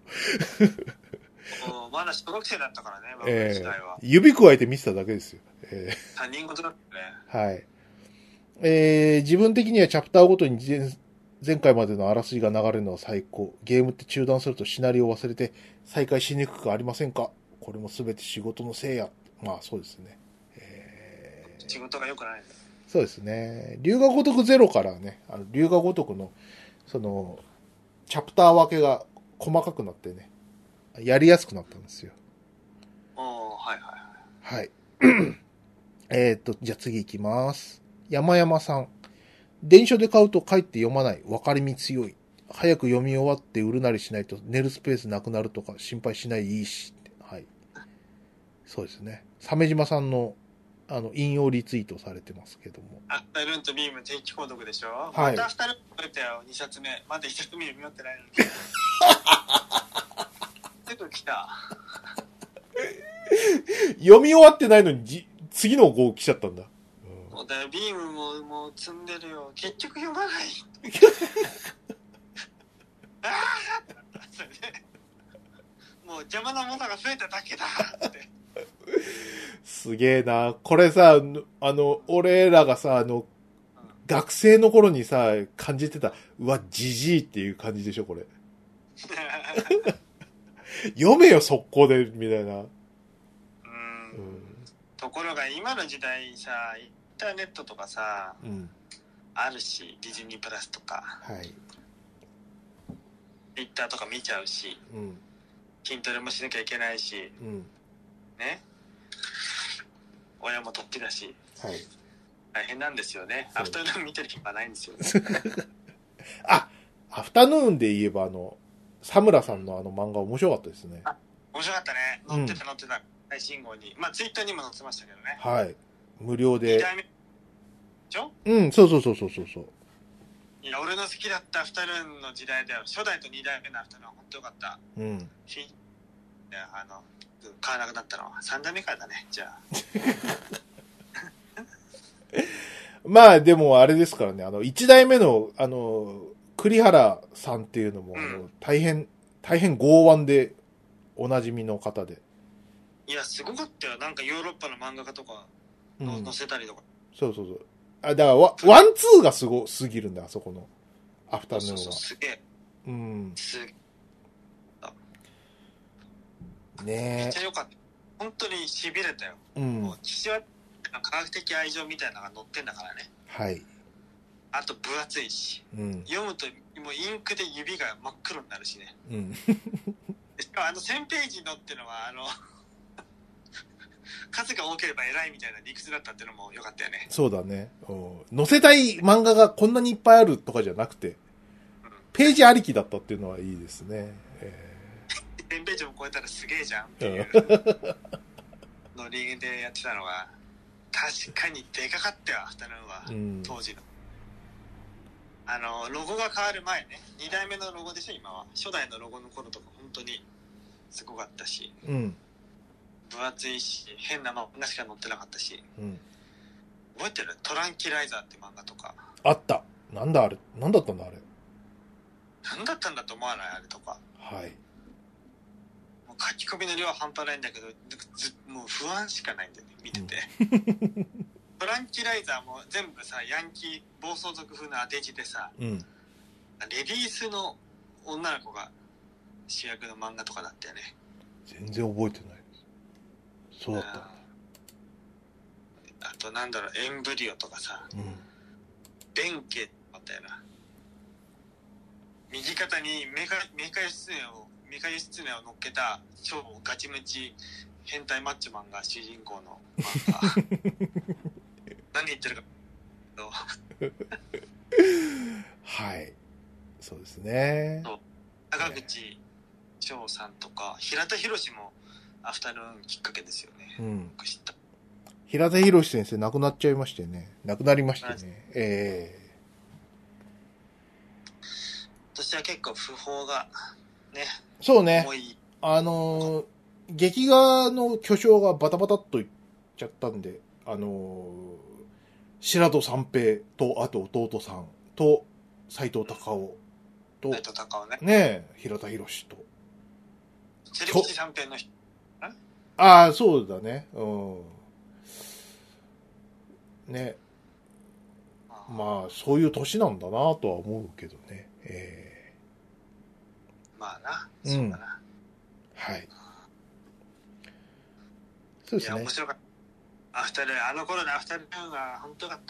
まだ小学生だったからね、バブル時代は。 指加えて見てただけですよ。 他人事だったね。 はい。自分的にはチャプターごとに前回までのあらすじが流れるのは最高。ゲームって中断するとシナリオを忘れて再開しにくくありませんか？これもすべて仕事のせいや。まあそうですね。 仕事が良くない。 そうですね。龍が如くゼロからね、龍が如くの、チャプター分けが細かくなってね、やりやすくなったんですよ。 はい。 はい。じゃあ次行きます。山々さん。電書で買うとかえって読まない。分かりみ強い。早く読み終わって売るなりしないと寝るスペースなくなるとか心配しないいいし。はい。そうですね。鮫島さんの引用リツイートされてますけども。 アフタルーンとビーム定期購読でしょ？ はい。 またアフタルーン取れたよ、2冊目。まだ1冊目読み終わってないのに。すぐ来た。 読み終わってないのに次の号来ちゃったんだ。 もうだよ、ビームもう積んでるよ。結局読まない。ああってなった。それでもう邪魔なものが増えただけだって。 すげえな。これさ、俺らがさ、学生の頃にさ、感じてた、うわ、じじいっていう感じでしょ、これ。読めよ、速攻で、みたいな。 ところが、今の時代さ、インターネットとかさ、あるし、ディズニープラスとか、 はい。 ツイッターとか見ちゃうし、筋トレもしなきゃいけないし、ね。親もとっぴだし、 はい、 大変なんですよね。アフタヌーン見てる暇ないんですよね。 あ、アフタヌーンで言えば佐村さんの漫画面白かったですね。 面白かったね。載ってた最新号に。まあツイッターにも載ってましたけどね。 はい。無料で。 2代目でしょ？ そう。 いや、俺の好きだったアフタヌーンの時代だよ。初代と2代目のアフタヌーンは本当よかった。買わなくなったのは3代目からだね、じゃあ。 まあでもあれですからね、1代目の栗原さんっていうのも、大変剛腕でおなじみの方で。 いや、すごかったよ。なんかヨーロッパの漫画家とか載せたりとか。 そう。だからワンツーがすごすぎるんだ、あそこのアフタヌーンは。 そう、すげえ。すげえ。 ねえ。 めっちゃ良かった。本当に痺れたよ。もう岸は科学的愛情みたいなのが載ってんだからね。 はい。 あと分厚いし、読むともうインクで指が真っ黒になるしね。しかも1000ページのってのは数が多ければ偉いみたいな理屈だったってのも良かったよね。 そうだね。載せたい漫画がこんなにいっぱいあるとかじゃなくて、ページありきだったっていうのはいいですね。 1000ページも超えたらすげえじゃんっていうノリでやってたのが確かにでかかったよ、アフタヌーンは、当時の。ロゴが変わる前ね、2代目のロゴでしょ、今は。初代のロゴの頃とか本当にすごかったし、分厚いし、変な漫画しか載ってなかったし、覚えてる？トランキライザーって漫画とか。 あった。なんだあれ、なんだったんだあれ。 なんだったんだと思わない？あれとか。 はい。 もう書き込みの量は半端ないんだけど、もう不安しかないんだよね、見てて。トランキライザーも全部さ、ヤンキー暴走族風の当て字でさ、レディースの女の子が主役の漫画とかだったよね。 全然覚えてない。そうだった。 あとなんだろう、エンブリオとかさ、弁慶だったよな。右肩にメカ義経を乗っけた超ガチムチ変態マッチョマンが主人公の漫画。何言ってるかはい、そうですね。 坂口翔さんとか平田博もアフタヌーンきっかけですよね。僕知った。 平田博先生亡くなっちゃいましてね。亡くなりましてね。 私は結構訃報がね。 そうね。劇画の巨匠がバタバタっといっちゃったんで、白戸三平と、あと弟さんと、斎藤隆夫と、ね、平田博と。 セリ三平の人。 ああ、そうだね。ね。まあ、そういう年なんだなとは思うけどね。 まあな、そうだな。 はい。そうですね。 いや、面白かった。アフタヌーン、あの頃のアフタヌーンは本当よかった。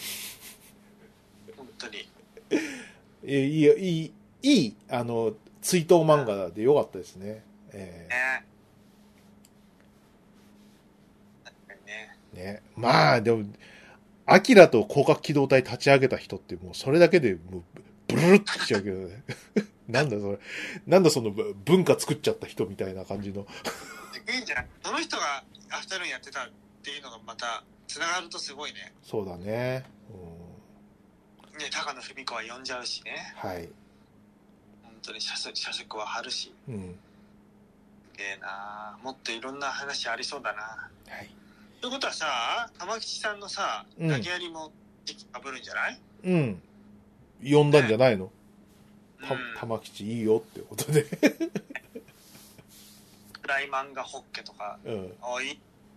本当に。 いい、追悼漫画でよかったですね。ね。まあ、でも、アキラと広角機動隊立ち上げた人ってもうそれだけでもうブルルってきちゃうけどね。なんだそれ。なんだその文化作っちゃった人みたいな感じの。 いいじゃん。その人がアフタヌーンやってたっていうのがまた繋がるとすごいね。 そうだね。 ね、高野文子は呼んじゃうしね。 はい。 本当に社食は張るし。すげえな。もっといろんな話ありそうだな。はい。ということはさ、玉吉さんのさ、投げやりも時期かぶるんじゃない？ 呼んだんじゃないの？玉吉いいよってことで。 暗い漫画ホッケとか、いい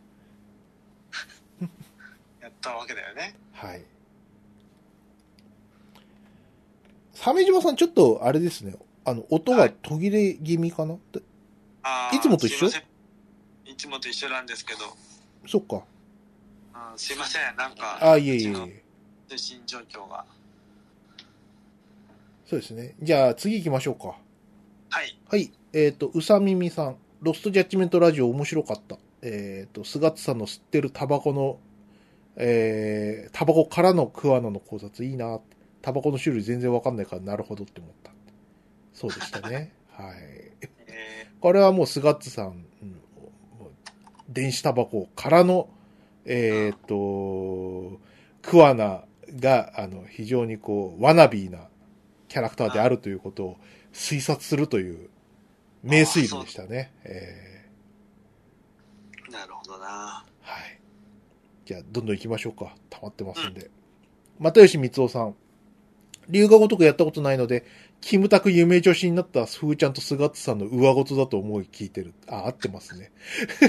やったわけだよね。 はい。鮫島さんちょっとあれですね。音が途切れ気味かな？いつもと一緒？ いつもと一緒なんですけど。 そっか。 すいません、なんか。 いえ。 通信状況が。 そうですね。じゃあ次行きましょうか。 はい。 はい。うさみみさん。ロストジャッジメントラジオ面白かった。菅津さんの吸ってるタバコの、タバコからの桑名の考察いいな。タバコの種類全然わかんないからなるほどって思った。そうでしたね。はい。これはもう菅津さん、電子タバコからの、桑名が、非常にこう、ワナビーなキャラクターであるということを推察するという名推理でしたね。 なるほどな。 はい。じゃあ、どんどん行きましょうか。溜まってますんで。又吉光夫さん。龍が如くやったことないので、キムタク夢女子になったふーちゃんと菅津さんの上ごとだと思い聞いてる。合ってますね。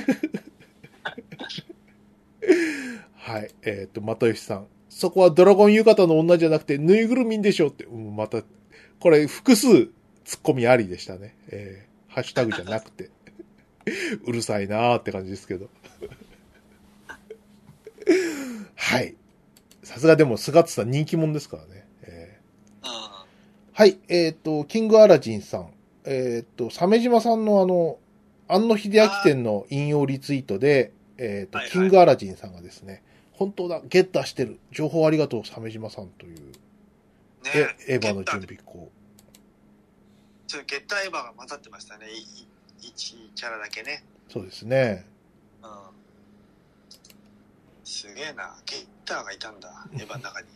はい。又吉さん。そこはドラゴン浴衣の女じゃなくて、ぬいぐるみんでしょって、また、これ複数突っ込みありでしたね。ハッシュタグじゃなくて。うるさいなーって感じですけど。 はい。さすがでも、スガッツさん人気者ですからね。はい。キングアラジンさん。鮫島さんの庵野秀明店の引用リツイートで、キングアラジンさんがですね、本当だ、ゲッターしてる。情報ありがとう、鮫島さんという。ね、エヴァの準備校。 ちょっとゲッターエヴァが混ざってましたね。1キャラだけね。 そうですね。 うん。すげえな。ゲッターがいたんだ。エヴァの中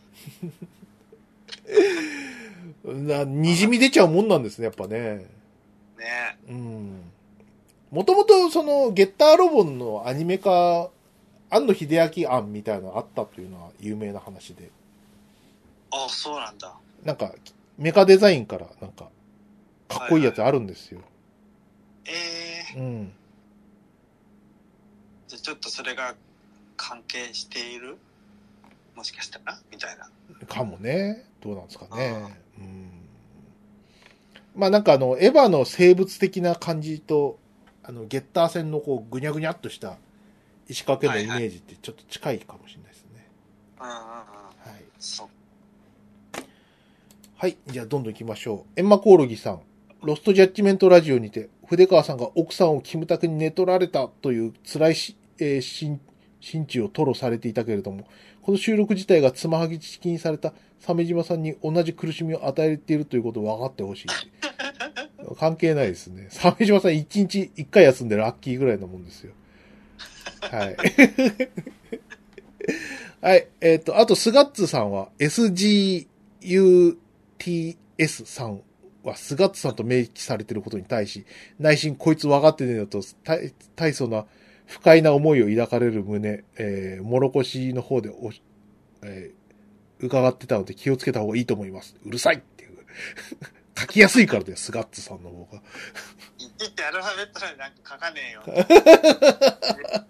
に。にじみ出ちゃうもんなんですね、やっぱね。 ね。 うん。もともとそのゲッターロボンのアニメ化、庵野秀明案みたいなのあったというのは有名な話で。 あ、そうなんだ。 なんか、メカデザインからなんか、かっこいいやつあるんですよ。 はいはい、 うん。 じゃあちょっとそれが関係している？もしかしたらみたいな。 かもね。どうなんですかね。うん。まあなんかエヴァの生物的な感じと、ゲッター戦のこう、ぐにゃぐにゃっとした石掛けのイメージってちょっと近いかもしれないですね。 はい。 そう。はい。じゃあどんどん行きましょう。エンマコオロギさん。ロストジャッジメントラジオにて、筆川さんが奥さんをキムタクに寝取られたという辛い心地を吐露されていたけれども、この収録自体がつまはぎちきにされた鮫島さんに同じ苦しみを与えているということを分かってほしい。関係ないですね。鮫島さん一日一回休んでラッキーぐらいなもんですよ。はい。はい。あと、スガッツさんは SGUTS さんはスガッツさんと明記されていることに対し、内心こいつ分かってねえよと、大層な不快な思いを抱かれる旨、もろこしの方で伺ってたので気をつけた方がいいと思います。うるさいっていう。書きやすいからだよ、スガッツさんの方が。 いってアルファベットでなんか書かねえよ。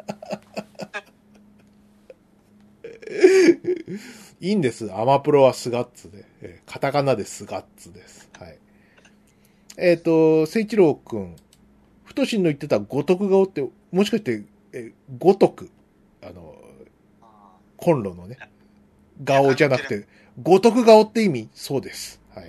いいんです。アマプロはスガッツで。カタカナでスガッツです。はい。聖一郎くん。ふとしんの言ってた五徳顔って、もしかして、五徳。コンロのね。顔じゃなくて、五徳顔って意味？そうです。はい。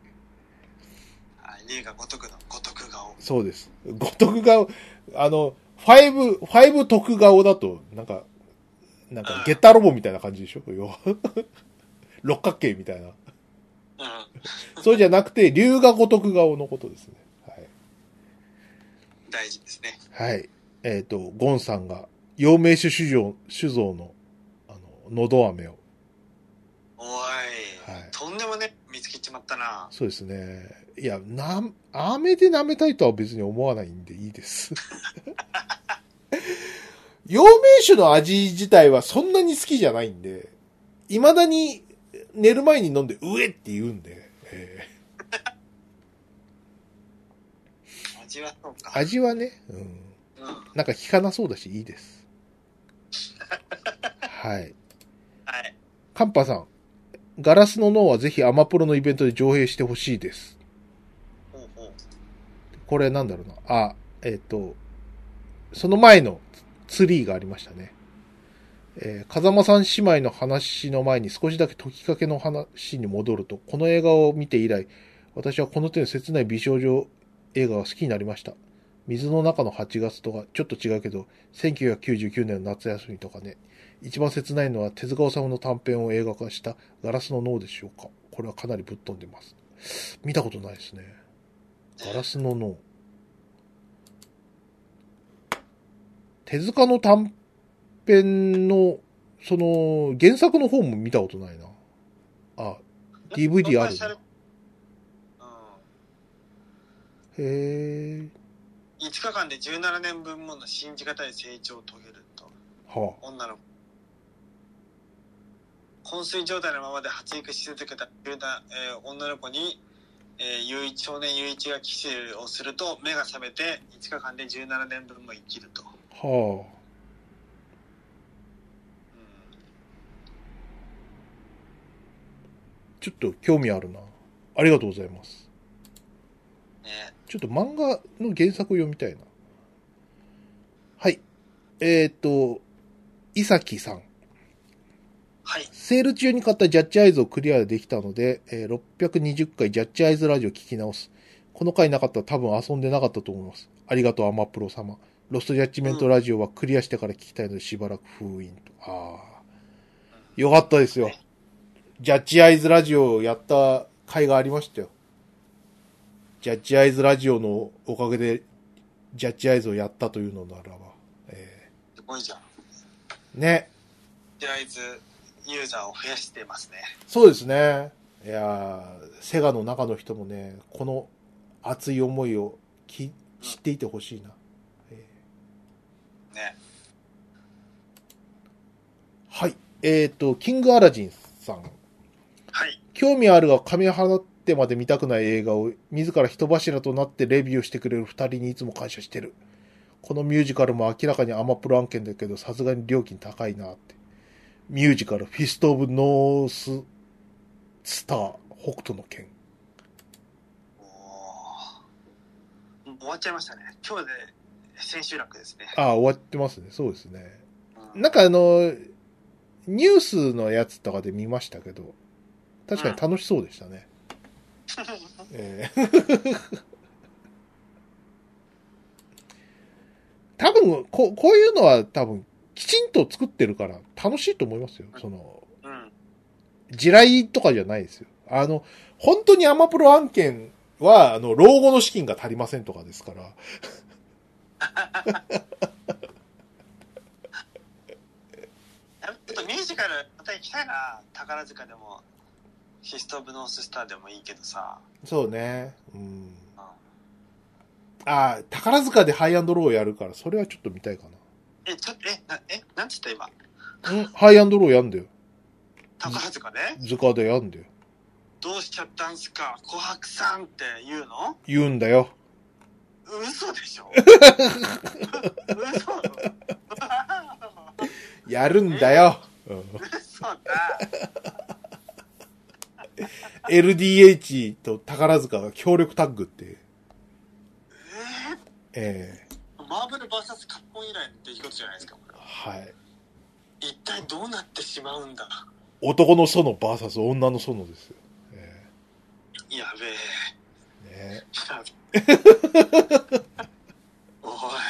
リーが五徳の五徳顔。 そうです。五徳顔、ファイブ徳顔だと、なんか、ゲッターロボみたいな感じでしょ？六角形みたいな。そうじゃなくて、龍が如く顔のことですね。はい。 大事ですね。 はい。ゴンさんが、陽明酒酒造の、のど飴を。 おい。はい。とんでもね、見つけちまったな。 そうですね。いや、飴で舐めたいとは別に思わないんでいいです。陽明酒の味自体はそんなに好きじゃないんで、未だに寝る前に飲んで、うえって言うんで。 味はそうか。 味はね、なんか効かなそうだし、いいです。はい。 はい。 カンパさん、ガラスの脳はぜひアマプロのイベントで上映してほしいです。これなんだろうな。その前のツリーがありましたね。風間さん姉妹の話の前に少しだけ解きかけの話に戻ると、この映画を見て以来、私はこの手の切ない美少女映画が好きになりました。水の中の8月とか、ちょっと違うけど、1999年の夏休みとかね。一番切ないのは手塚治虫の短編を映画化したガラスの脳でしょうか。これはかなりぶっ飛んでます。見たことないですね。ガラスの脳。手塚の短編の、その、原作の方も見たことないな。あ、DVD あるな。へー。5日間で17年分もの信じがたい成長を遂げると。はあ、女の子。昏睡状態のままで発育し続けた、女の子に、少年雄一がキスをすると目が覚めて5日間で17年分も生きると。はあ。 ちょっと興味あるな。ありがとうございます。ね、ちょっと漫画の原作を読みたいな。はい。いさきさん。 はい。 セール中に買ったジャッジアイズをクリアできたので、620回ジャッジアイズラジオ聞き直す。この回なかったら多分遊んでなかったと思います。ありがとう、アマプロ様。ロストジャッジメントラジオはクリアしてから聞きたいのでしばらく封印と。ああ。よかったですよ。ジャッジアイズラジオをやった回がありましたよ。ジャッジアイズラジオのおかげで、ジャッジアイズをやったというのならば。 すごいじゃん。 ね。 ジャッジアイズユーザーを増やしてますね。 そうですね。いやー、セガの中の人もね、この熱い思いを知っていてほしいな。 ね。 はい。キングアラジンさん。 はい。 興味あるが金払ってまで見たくない映画を自ら人柱となってレビューしてくれる二人にいつも感謝してる。このミュージカルも明らかにアマプロ案件だけど、さすがに料金高いなって。ミュージカル、フィスト・オブ・ノース・スター、北斗の拳。 終わっちゃいましたね。今日で千秋楽ですね。 ああ、終わってますね。そうですね。なんかニュースのやつとかで見ましたけど、確かに楽しそうでしたね。多分こういうのは多分、きちんと作ってるから楽しいと思いますよ。地雷とかじゃないですよ。本当にアマプロ案件は、老後の資金が足りませんとかですから。 ちょっとミュージカルまた行きたいな。宝塚でもフィスト・オブ・ノース・スターでもいいけどさ。 そうね。宝塚でハイアンドローやるから、それはちょっと見たいかな。 なんつった今。 ハイアンドローやんだよ。 宝塚で塚でやんだよ。 どうしちゃったんすか、琥珀さんって言うの？ 言うんだよ。 嘘でしょ？嘘やるんだよ。 嘘だ。 LDH と宝塚が協力タッグって。 マーブル VS カッコン以来の出来事じゃないですか、これは。 はい。 一体どうなってしまうんだ。 男の園 VS 女の園ですよ。 やべえ。ね。お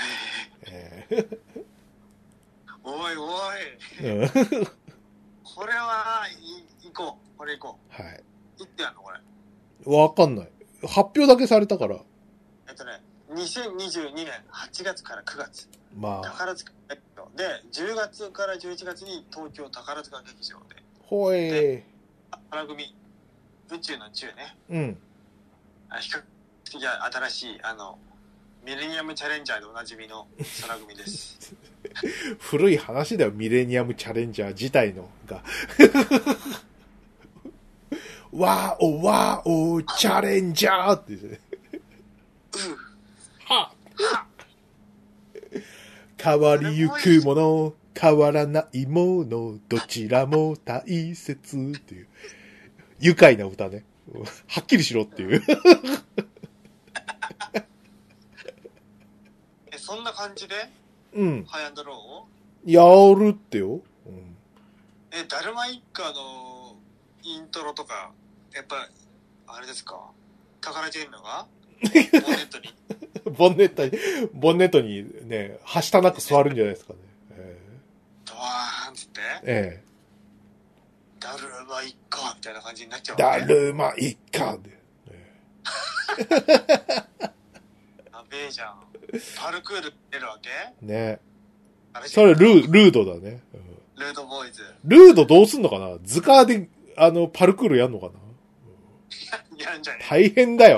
い。おい。これは、行こう。これ行こう。 はい。 いつやんのこれ。 わかんない。発表だけされたから。 2022年8月から9月。 まあ。 宝塚劇場で、10月から11月に東京宝塚劇場で。 ほえー。 で、花組、宇宙の宙ね。 うん。 比較的新しい、ミレニアムチャレンジャーでおなじみの空組です。 古い話だよ、ミレニアムチャレンジャー自体のが。わおチャレンジャーって言ってね。は変わりゆくもの、変わらないもの、どちらも大切っていう。愉快な歌ね。はっきりしろっていう。 そんな感じでハイアンドローをやるってよ。 ダルマ一家のイントロとか、やっぱ、あれですか、宝ジェンヌがボンネットにね、はしたなく座るんじゃないですかね。 ドワーンっつって、ダルマ一家みたいな感じになっちゃう、ね、 ダルマ一家で、 やべえじゃん。パルクール出るわけね。それルードだね、 ルードボーイズ。 ルードどうすんのかな。図鑑でパルクールやんのかな。 やるんじゃねえ。 大変だよ。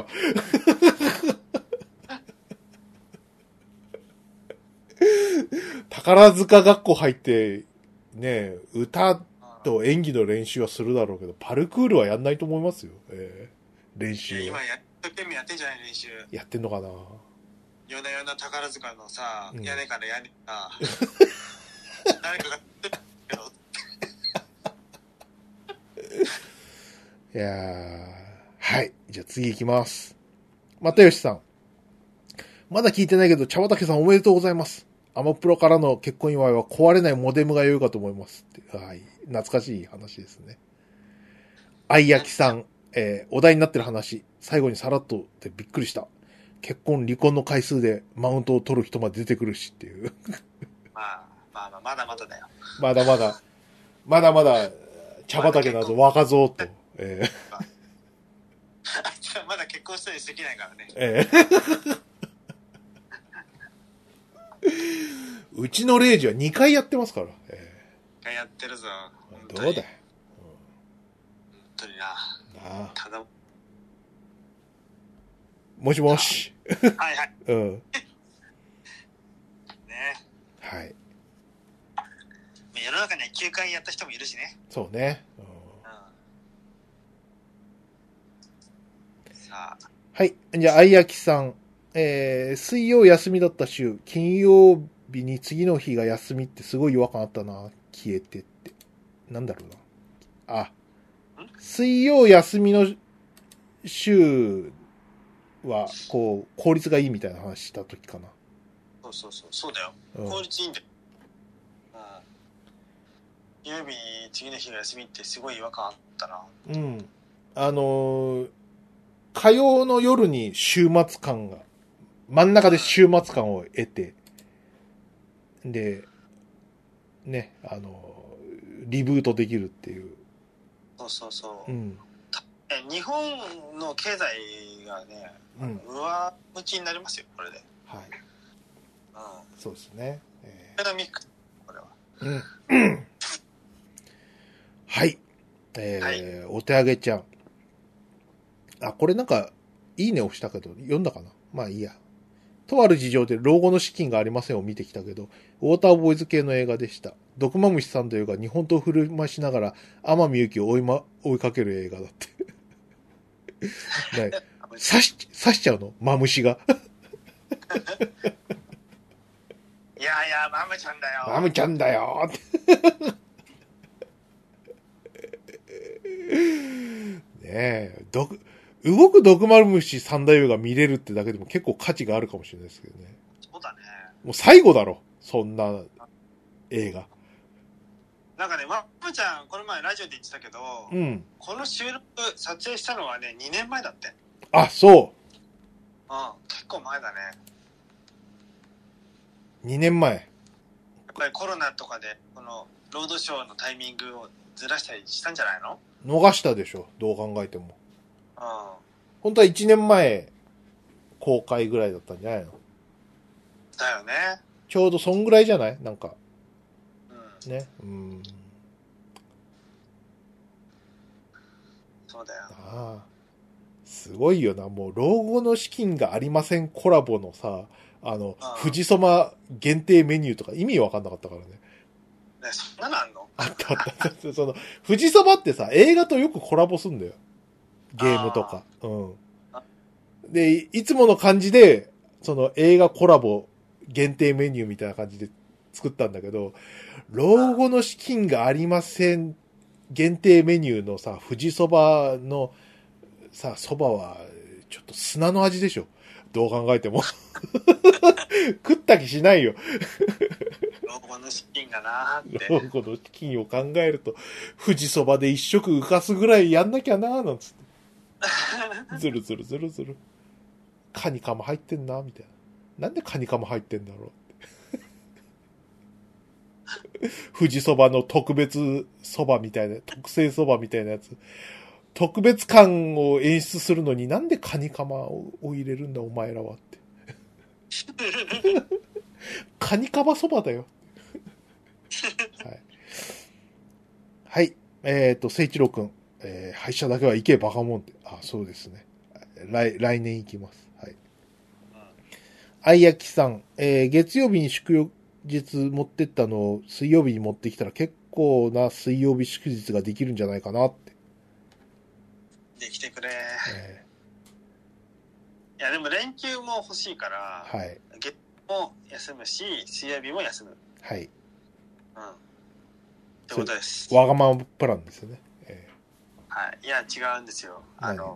宝塚学校入ってね、歌と演技の練習はするだろうけど、パルクールはやんないと思いますよ。練習。 今やってんじゃない練習。 やってんのかな。 夜な夜な宝塚のさ、屋根から屋根が誰かがいやー、はい。じゃあ次行きます。又吉さん。まだ聞いてないけど、茶畑さんおめでとうございます。アマプロからの結婚祝いは壊れないモデムが良いかと思いますって。はい。 懐かしい話ですね。愛焼さん、お題になってる話、最後にさらっとってびっくりした。結婚、離婚の回数でマウントを取る人まで出てくるしっていう。 まあ、まだまだだよ。 まだまだ、茶畑など若造と。 まだ結婚したりできないからね。 うちのレイジは2回やってますから。 2回やってるぞ。 どうだよ。 本当にな。ただ。 もしもし。 はいはい。 うん。 ね。 はい。 世の中には9回やった人もいるしね。 そうね。 さあ。 はい。じゃあ、愛焼さん。水曜休みだった週、金曜日に次の日が休みってすごい違和感あったな。消えてって。なんだろうな。あ。水曜休みの週は、こう、効率がいいみたいな話した時かな。 そうだよ。効率いいんだよ。金曜日に次の日が休みってすごい違和感あったな。 うん。火曜の夜に週末感が、真ん中で週末感を得て、で、ね、リブートできるっていう。 そう。 うん。 日本の経済がね、上向きになりますよ、これで。 はい。そうですね。 ダイナミック、これは。 はい。お手上げちゃん。あ、これなんか、いいねをしたけど、読んだかな？まあいいや。とある事情で老後の資金がありませんを見てきたけど、ウォーターボーイズ系の映画でした。毒マムシさんというが日本刀を振る舞しながら天海祐希を追いかける映画だって。ね、刺しちゃうのマムシが。 いや、マムちゃんだよ。 マムちゃんだよって。ねえ、動く毒マムシ三大王が見れるってだけでも結構価値があるかもしれないですけどね。 そうだね。 もう最後だろ、そんな映画。 なんかね、マムちゃん、この前ラジオで言ってたけど、この収録撮影したのはね、2年前だって。 あ、そう。 結構前だね。 2年前。 やっぱりコロナとかで、このロードショーのタイミングをずらしたりしたんじゃないの？ 逃したでしょ、どう考えても。本当は1年前公開ぐらいだったんじゃないの？ だよね。 ちょうどそんぐらいじゃない？なんか。ね。 そうだよ。 すごいよな。もう老後の資金がありませんコラボのさ、富士そば限定メニューとか意味わかんなかったからね。 そんなのあんの？ あった。その、富士そばってさ、映画とよくコラボすんだよ。ゲームとか。で、いつもの感じで、その映画コラボ限定メニューみたいな感じで作ったんだけど、老後の資金がありません限定メニューのさ、富士そばのさ、そばは、ちょっと砂の味でしょ。どう考えても。食った気しないよ。 老後の資金がなーって。 老後の資金を考えると、富士そばで一食浮かすぐらいやんなきゃなーなんつって。ずる。カニカマ入ってんなみたいな。なんでカニカマ入ってんだろうって。富士そばの特別そばみたいな、特製そばみたいなやつ。特別感を演出するのになんでカニカマを入れるんだお前らはって。カニカマそばだよ。はい。聖一郎くん。廃車だけは行けバカモンって。あ、そうですね。来年行きます。はい。愛焼さん。月曜日に祝日持ってったのを水曜日に持ってきたら結構な水曜日祝日ができるんじゃないかなって。 できてくれ。いや、でも連休も欲しいから、 はい。 月も休むし、水曜日も休む。 はい。 ってことです。 わがままプランですよね。 はい。いや、違うんですよ。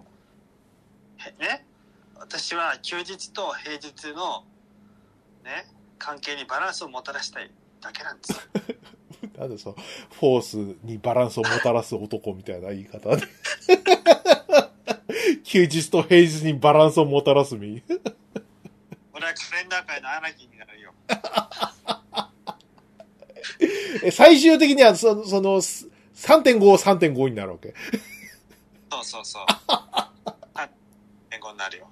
ね、私は休日と平日の、ね、関係にバランスをもたらしたいだけなんですよ。 なんでさ、フォースにバランスをもたらす男みたいな言い方で。休日と平日にバランスをもたらすみ。 俺はカレンダー界のアナキーになるよ。 最終的にはその 3.5 になるわけ。 そうそうそう。3.5になるよ。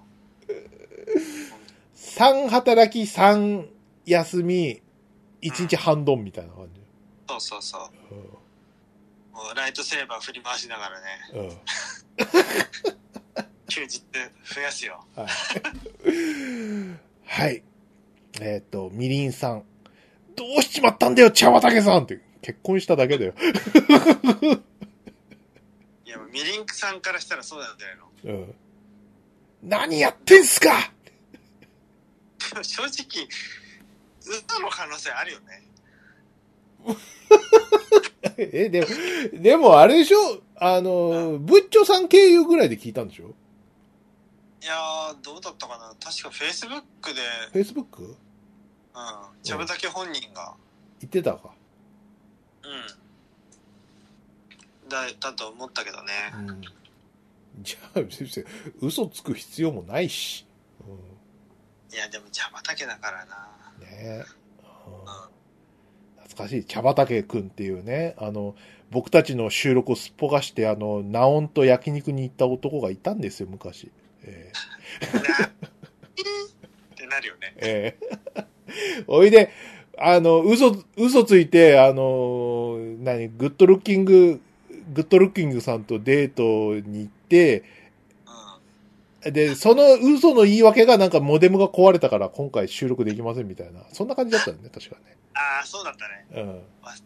3働き3休み1日半ドンみたいな感じ。 そうそうそう。もうライトセーバー振り回しながらね。休日増やすよ。 はい。はい。みりんさん。どうしちまったんだよ、茶畑さんって。結婚しただけだよ。 いや、みりんさんからしたらそうなんじゃないの？ 何やってんすか正直、嘘の可能性あるよね。 でもあれでしょブッチョさん経由ぐらいで聞いたんでしょ？ いやー、どうだったかな。確かFacebook で。 Facebook？ うん。茶畑本人が。 言ってたか。 だと思ったけどね。 じゃあ、先生、嘘つく必要もないし。 いや、でも茶畑だからな。 ねえ。懐かしい。茶畑くんっていうね、僕たちの収録をすっぽかして、ナオンと焼肉に行った男がいたんですよ、昔。 ってなるよね。 おいで、嘘ついて、グッドルッキングさんとデートに行って、で、その嘘の言い訳がなんかモデムが壊れたから今回収録できませんみたいな、そんな感じだったよね、確かね。 ああ、そうだったね。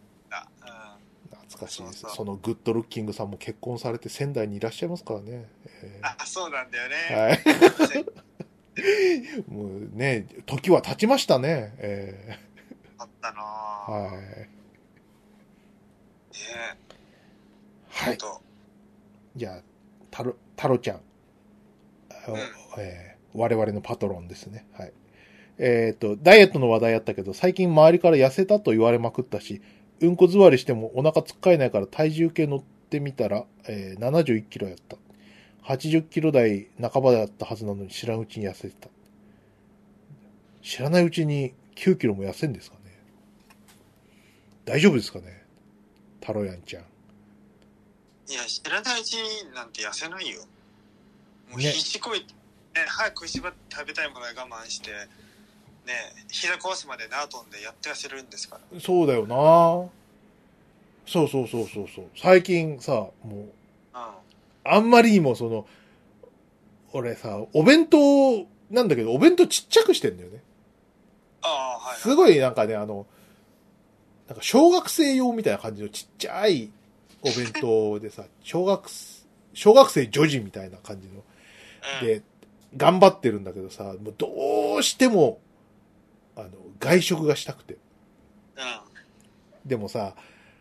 懐かしいです。そのグッドルッキングさんも結婚されて仙台にいらっしゃいますからね。 そうなんだよね。 はい。もうね、時は経ちましたね。 あったなぁ。 はい。はい。じゃあ、タロちゃん。我々のパトロンですね。はい。ダイエットの話題やったけど、最近周りから痩せたと言われまくったし、うんこ座りしてもお腹つっかえないから体重計乗ってみたら、71キロやった。80キロ台半ばだったはずなのに知らんうちに痩せてた。知らないうちに9キロも痩せんですかね。大丈夫ですかね、タロヤンちゃん。 いや、知らないうちになんて痩せないよ。もう必死こいて、早く食べたいものは我慢して、ね、膝壊すまで縄跳んでやって痩せるんですから。 そうだよな。そう。最近さ、もう、あんまりにも俺さ、お弁当なんだけど、お弁当ちっちゃくしてんだよね。 はい。 すごいなんかね、なんか小学生用みたいな感じのちっちゃいお弁当でさ、小学生女児みたいな感じの。で、頑張ってるんだけどさ、もうどうしても、外食がしたくて。でもさ、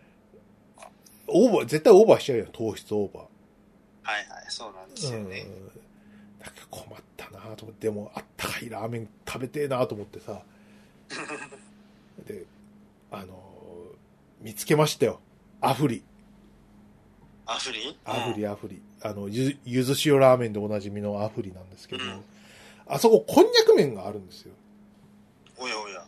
絶対オーバーしちゃうよ、糖質オーバー。 はい、そうなんですよね。 なんか困ったなと思って、でもあったかいラーメン食べてえなと思ってさ。で、見つけましたよ。アフリ。ゆず塩ラーメンでおなじみのアフリなんですけど、あそここんにゃく麺があるんですよ。 おやおや。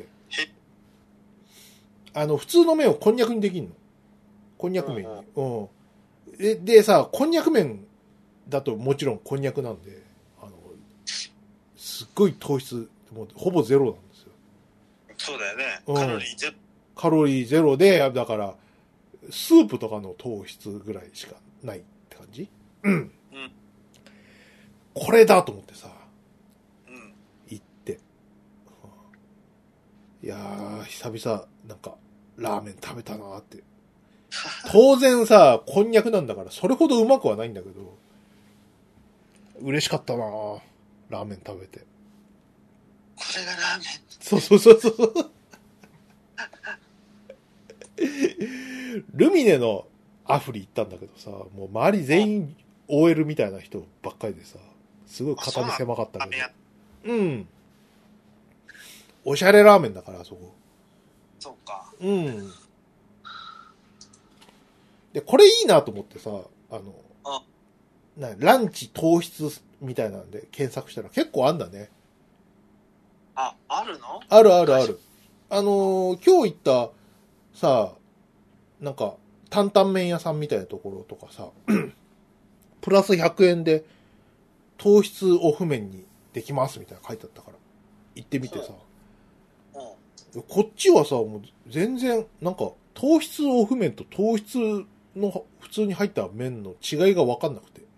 普通の麺をこんにゃくにできんの。こんにゃく麺に。でさ、こんにゃく麺だともちろんこんにゃくなんで、すっごい糖質、もうほぼゼロなんですよ。 そうだよね。 カロリーゼロで、だから、スープとかの糖質ぐらいしかないって感じ？これだと思ってさ、行って。いやー、久々、なんか、ラーメン食べたなーって。当然さ、こんにゃくなんだから、それほどうまくはないんだけど、嬉しかったなー、ラーメン食べて。 これがラーメン。 そう。ルミネのアフリ行ったんだけどさ、もう周り全員 OL みたいな人ばっかりでさ、すごい肩身狭かったけど。おしゃれラーメンだから、そこ。 そうか。 で、これいいなと思ってさ、ランチ糖質みたいなんで検索したら結構あんだね。 あるの？ ある。今日行ったさ、なんか担々麺屋さんみたいなところとかさ、プラス100円で糖質オフ麺にできますみたいな書いてあったから行ってみてさ、こっちはさ、もう全然なんか糖質オフ麺と糖質の普通に入った麺の違いが分かんなくて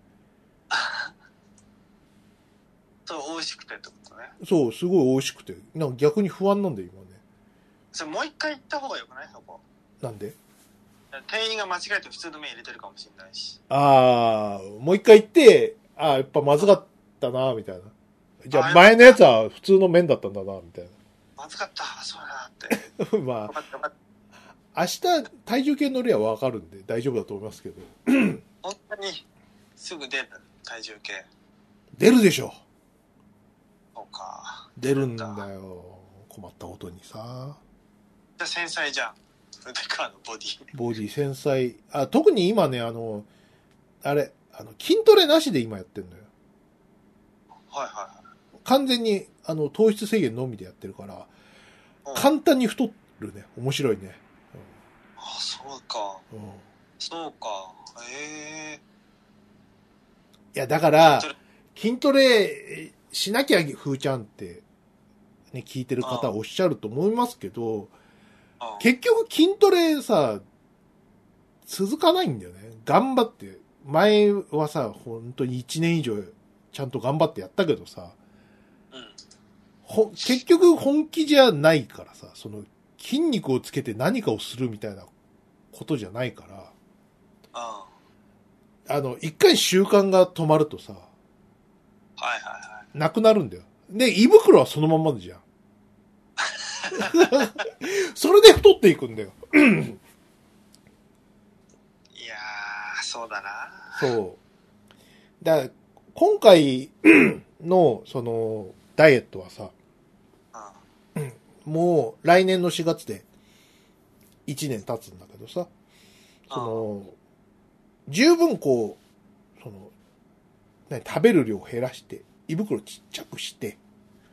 そう、美味しくてってことね。 そう、すごい美味しくて、なんか逆に不安なんだよ今ね。 それもう一回行った方がよくない？そこなんで？ 店員が間違えて普通の麺入れてるかもしれないし。 もう一回行って、やっぱまずかったなみたいな。じゃあ前のやつは普通の麺だったんだなみたいな。 まずかった、そうだって。 まあ明日体重計乗りは分かるんで大丈夫だと思いますけど。 本当にすぐ出る体重計。 出るでしょ。 そうか。 出るんだよ。困ったことにさ。 じゃあ繊細じゃん。デカのボディ繊細。特に今ね、筋トレなしで今やってんのよ。 はいはいはい。 完全に、糖質制限のみでやってるから、簡単に太るね。面白いね。 そうか。そうか。 いや、だから、筋トレしなきゃ、ふーちゃんって、ね、聞いてる方はおっしゃると思いますけど、結局筋トレさ、続かないんだよね。頑張って。前はさ、本当に1年以上ちゃんと頑張ってやったけどさ、結局本気じゃないからさ、その筋肉をつけて何かをするみたいなことじゃないから、一回習慣が止まるとさ、なくなるんだよ。で、胃袋はそのまんまじゃん。それで太っていくんだよ。 いやー、そうだな。 そう。だから今回のそのダイエットはさ、もう来年の4月で1年経つんだけどさ、十分こう、食べる量を減らして、胃袋ちっちゃくして、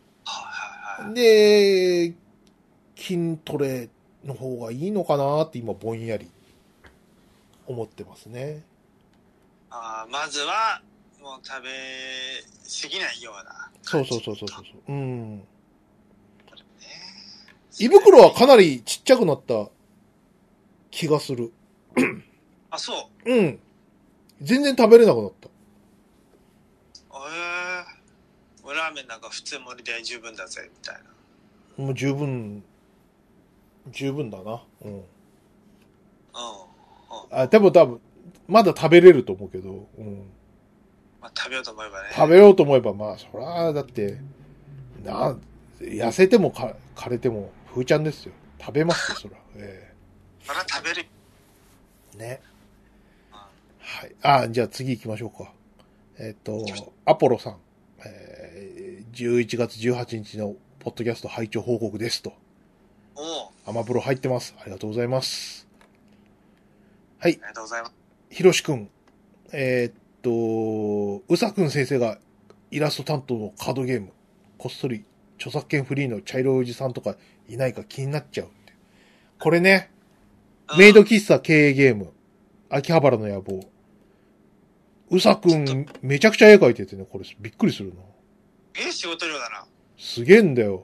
で、筋トレの方がいいのかなって今ぼんやり思ってますね。 まずはもう食べ過ぎないような。 そう。胃袋はかなりちっちゃくなった気がする。 そう。 全然食べれなくなった。 ラーメンなんか普通盛りで十分だぜみたいな。 もう十分だな。でも多分まだ食べれると思うけど。 食べようと思えばね。 食べようと思えばまあそらだって痩せても枯れてもふーちゃんですよ。食べますよそら。 そら食べる。 ね。はい。じゃあ次行きましょうか。アポロさん。11月18日のポッドキャスト拝聴報告ですと。アマプロ入ってます。ありがとうございます。はい。ありがとうございます。 ひろしくん。うさくん先生がイラスト担当のカードゲーム、こっそり著作権フリーの茶色いおじさんとかいないか気になっちゃうって。これね、メイド喫茶経営ゲーム、秋葉原の野望。うさくんめちゃくちゃ絵描いててね、これびっくりするな。 仕事量だな。 すげえんだよ。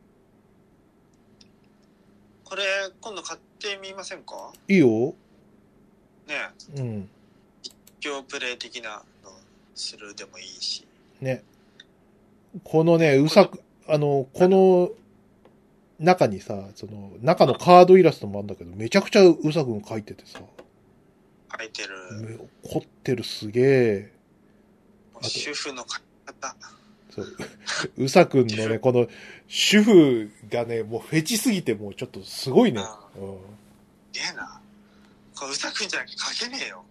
これ今度買ってみませんか？ いいよ。 ね。実況プレイ的なのするでもいいし。 ね。このね、この中にさ、中のカードイラストもあるんだけど、めちゃくちゃうさくん描いててさ。 描いてる。 凝ってる、すげえ。 主婦の描き方。 そう。うさくんのね、この主婦がね、もうフェチすぎてもうちょっとすごいね。 すげえな。これうさくんじゃなきゃ描けねえよ。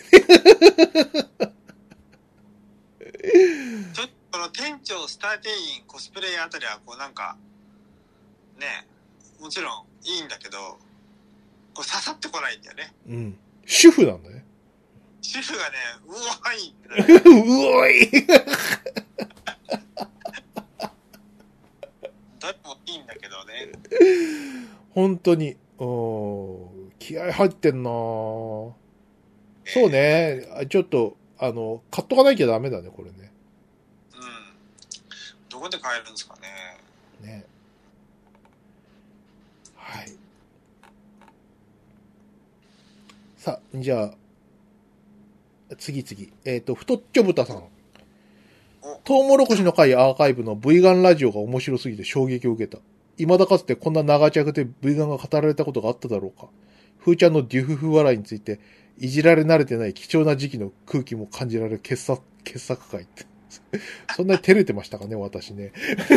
ちょっとこの店長、スター店員、コスプレイヤーあたりはこうなんか、ね、もちろんいいんだけど、こう刺さってこないんだよね。 主婦なんだね。 主婦がね、うおいってうおいどれもいいんだけどね。 本当に。気合入ってんなぁ。そうね。ちょっと、買っとかなきゃダメだね、これね。 うん。どこで買えるんですかね。 ね。はい。さあ、じゃあ、次。太っちょぶたさん。トウモロコシの会アーカイブの V ガンラジオが面白すぎて衝撃を受けた。未だかつてこんな長尺で V ガンが語られたことがあっただろうか。ふーちゃんのデュフフ笑いについて、いじられ慣れてない貴重な時期の空気も感じられる傑作会って。そんなに照れてましたかね、私ね。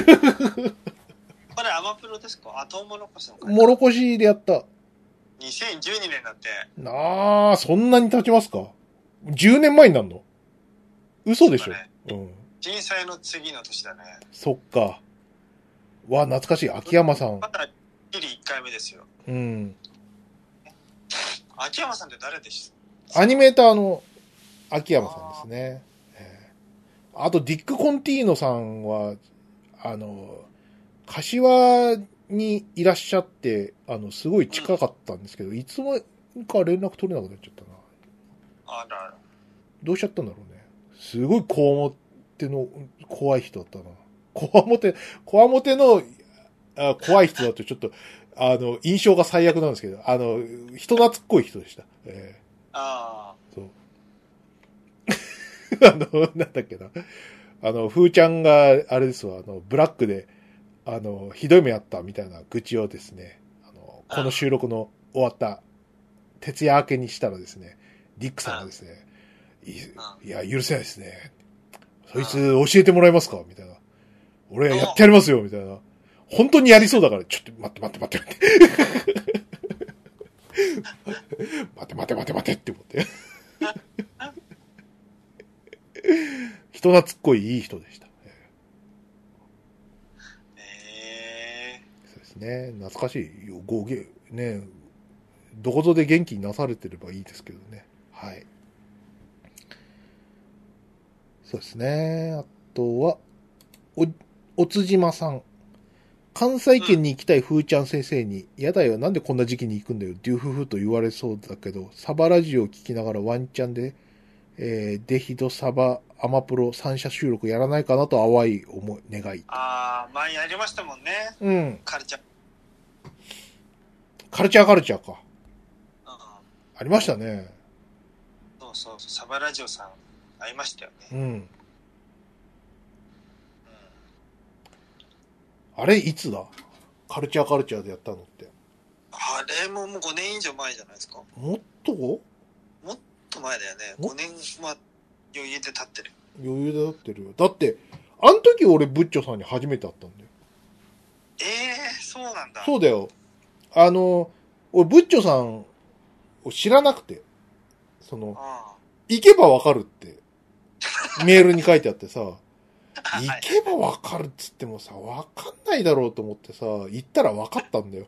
これアマプロですか？あ、トウモロコシの会。 モロコシでやった。 2012年だって。 なあ、そんなに経ちますか？ 10 年前になるの？嘘でしょ、ね、うん。 震災の次の年だね。 そっか。わ、懐かしい。秋山さん。 まだギリ1回目ですよ。 うん。 秋山さんって誰でした？ アニメーターの秋山さんですね。あと、ディック・コンティーノさんは、柏にいらっしゃって、すごい近かったんですけど、いつもか連絡取れなくなっちゃったな。 あら。 どうしちゃったんだろうね。すごいこわもての怖い人だったな。こわもての怖い人だとちょっと、印象が最悪なんですけど、人懐っこい人でした。 ああ。 そう。なんだっけな。ふーちゃんが、あれですわ、ブラックで、ひどい目あったみたいな愚痴をですね、この収録の終わった、徹夜明けにしたらですね、ディックさんがですね、いや、許せないですね。そいつ教えてもらえますかみたいな。俺やってやりますよみたいな。本当にやりそうだから、ちょっと待って。待てって思って。人懐っこいいい人でした。そうですね。懐かしいよ。ね、どこぞで元気になされてればいいですけどね。はい。そうですね。あとは、おつじまさん。関西圏に行きたいふーちゃん先生に、やだよ、なんでこんな時期に行くんだよ、デュフフと言われそうだけど、サバラジオを聞きながらワンチャンで、デヒドサバアマプロ三者収録やらないかなと淡い願い。 ああ、前やりましたもんね。 うん。 カルチャーか。ありましたね。 そう、サバラジオさん、会いましたよね。 うん。あれ、いつだ？カルチャーでやったのって。 あれももう5年以上前じゃないですか。 もっと前だよね。5年、まあ、余裕で経ってる。 余裕で経ってるよ。だって、あの時俺、ブッチョさんに初めて会ったんだよ。 そうなんだ。 そうだよ。俺、ブッチョさんを知らなくて、行けばわかるって、メールに書いてあってさ、行けばわかるっつってもさ、わかんないだろうと思ってさ、行ったらわかったんだよ。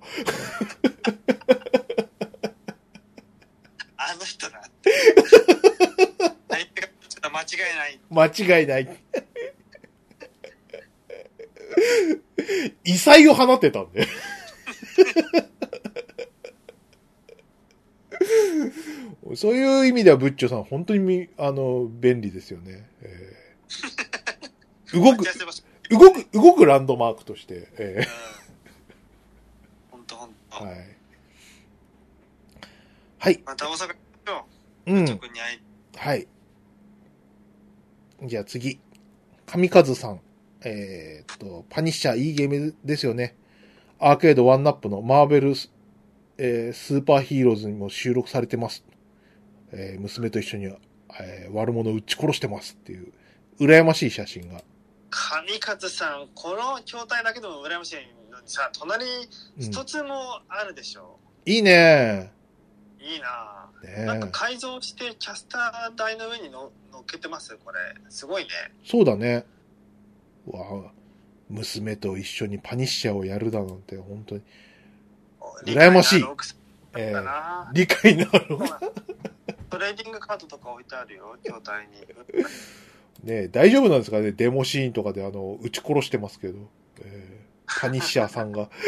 あの人だ。間違いない。 異彩を放ってたんで。そういう意味ではブッチョさん本当に便利ですよね。動くランドマークとして。 本当。 はい。はい。 また大阪よ。 うん。はい。じゃあ次。神和さん。パニッシャーいいゲームですよね。アーケードワンナップのマーベルスーパーヒーローズにも収録されてます。娘と一緒に、悪者を撃ち殺してますっていう、羨ましい写真が。 神和さん、この筐体だけでも羨ましいのにさ、隣一つもあるでしょ。 いいね。 いいなね。 なんか改造してキャスター台の上に乗っけてますこれ。すごいね。 そうだね。わあ、娘と一緒にパニッシャーをやるだなんて、本当に。羨ましい。 理解のあるトレーディングカードとか置いてあるよ、筐体に。 ねえ、大丈夫なんですかね、デモシーンとかで撃ち殺してますけど。パニッシャーさんが。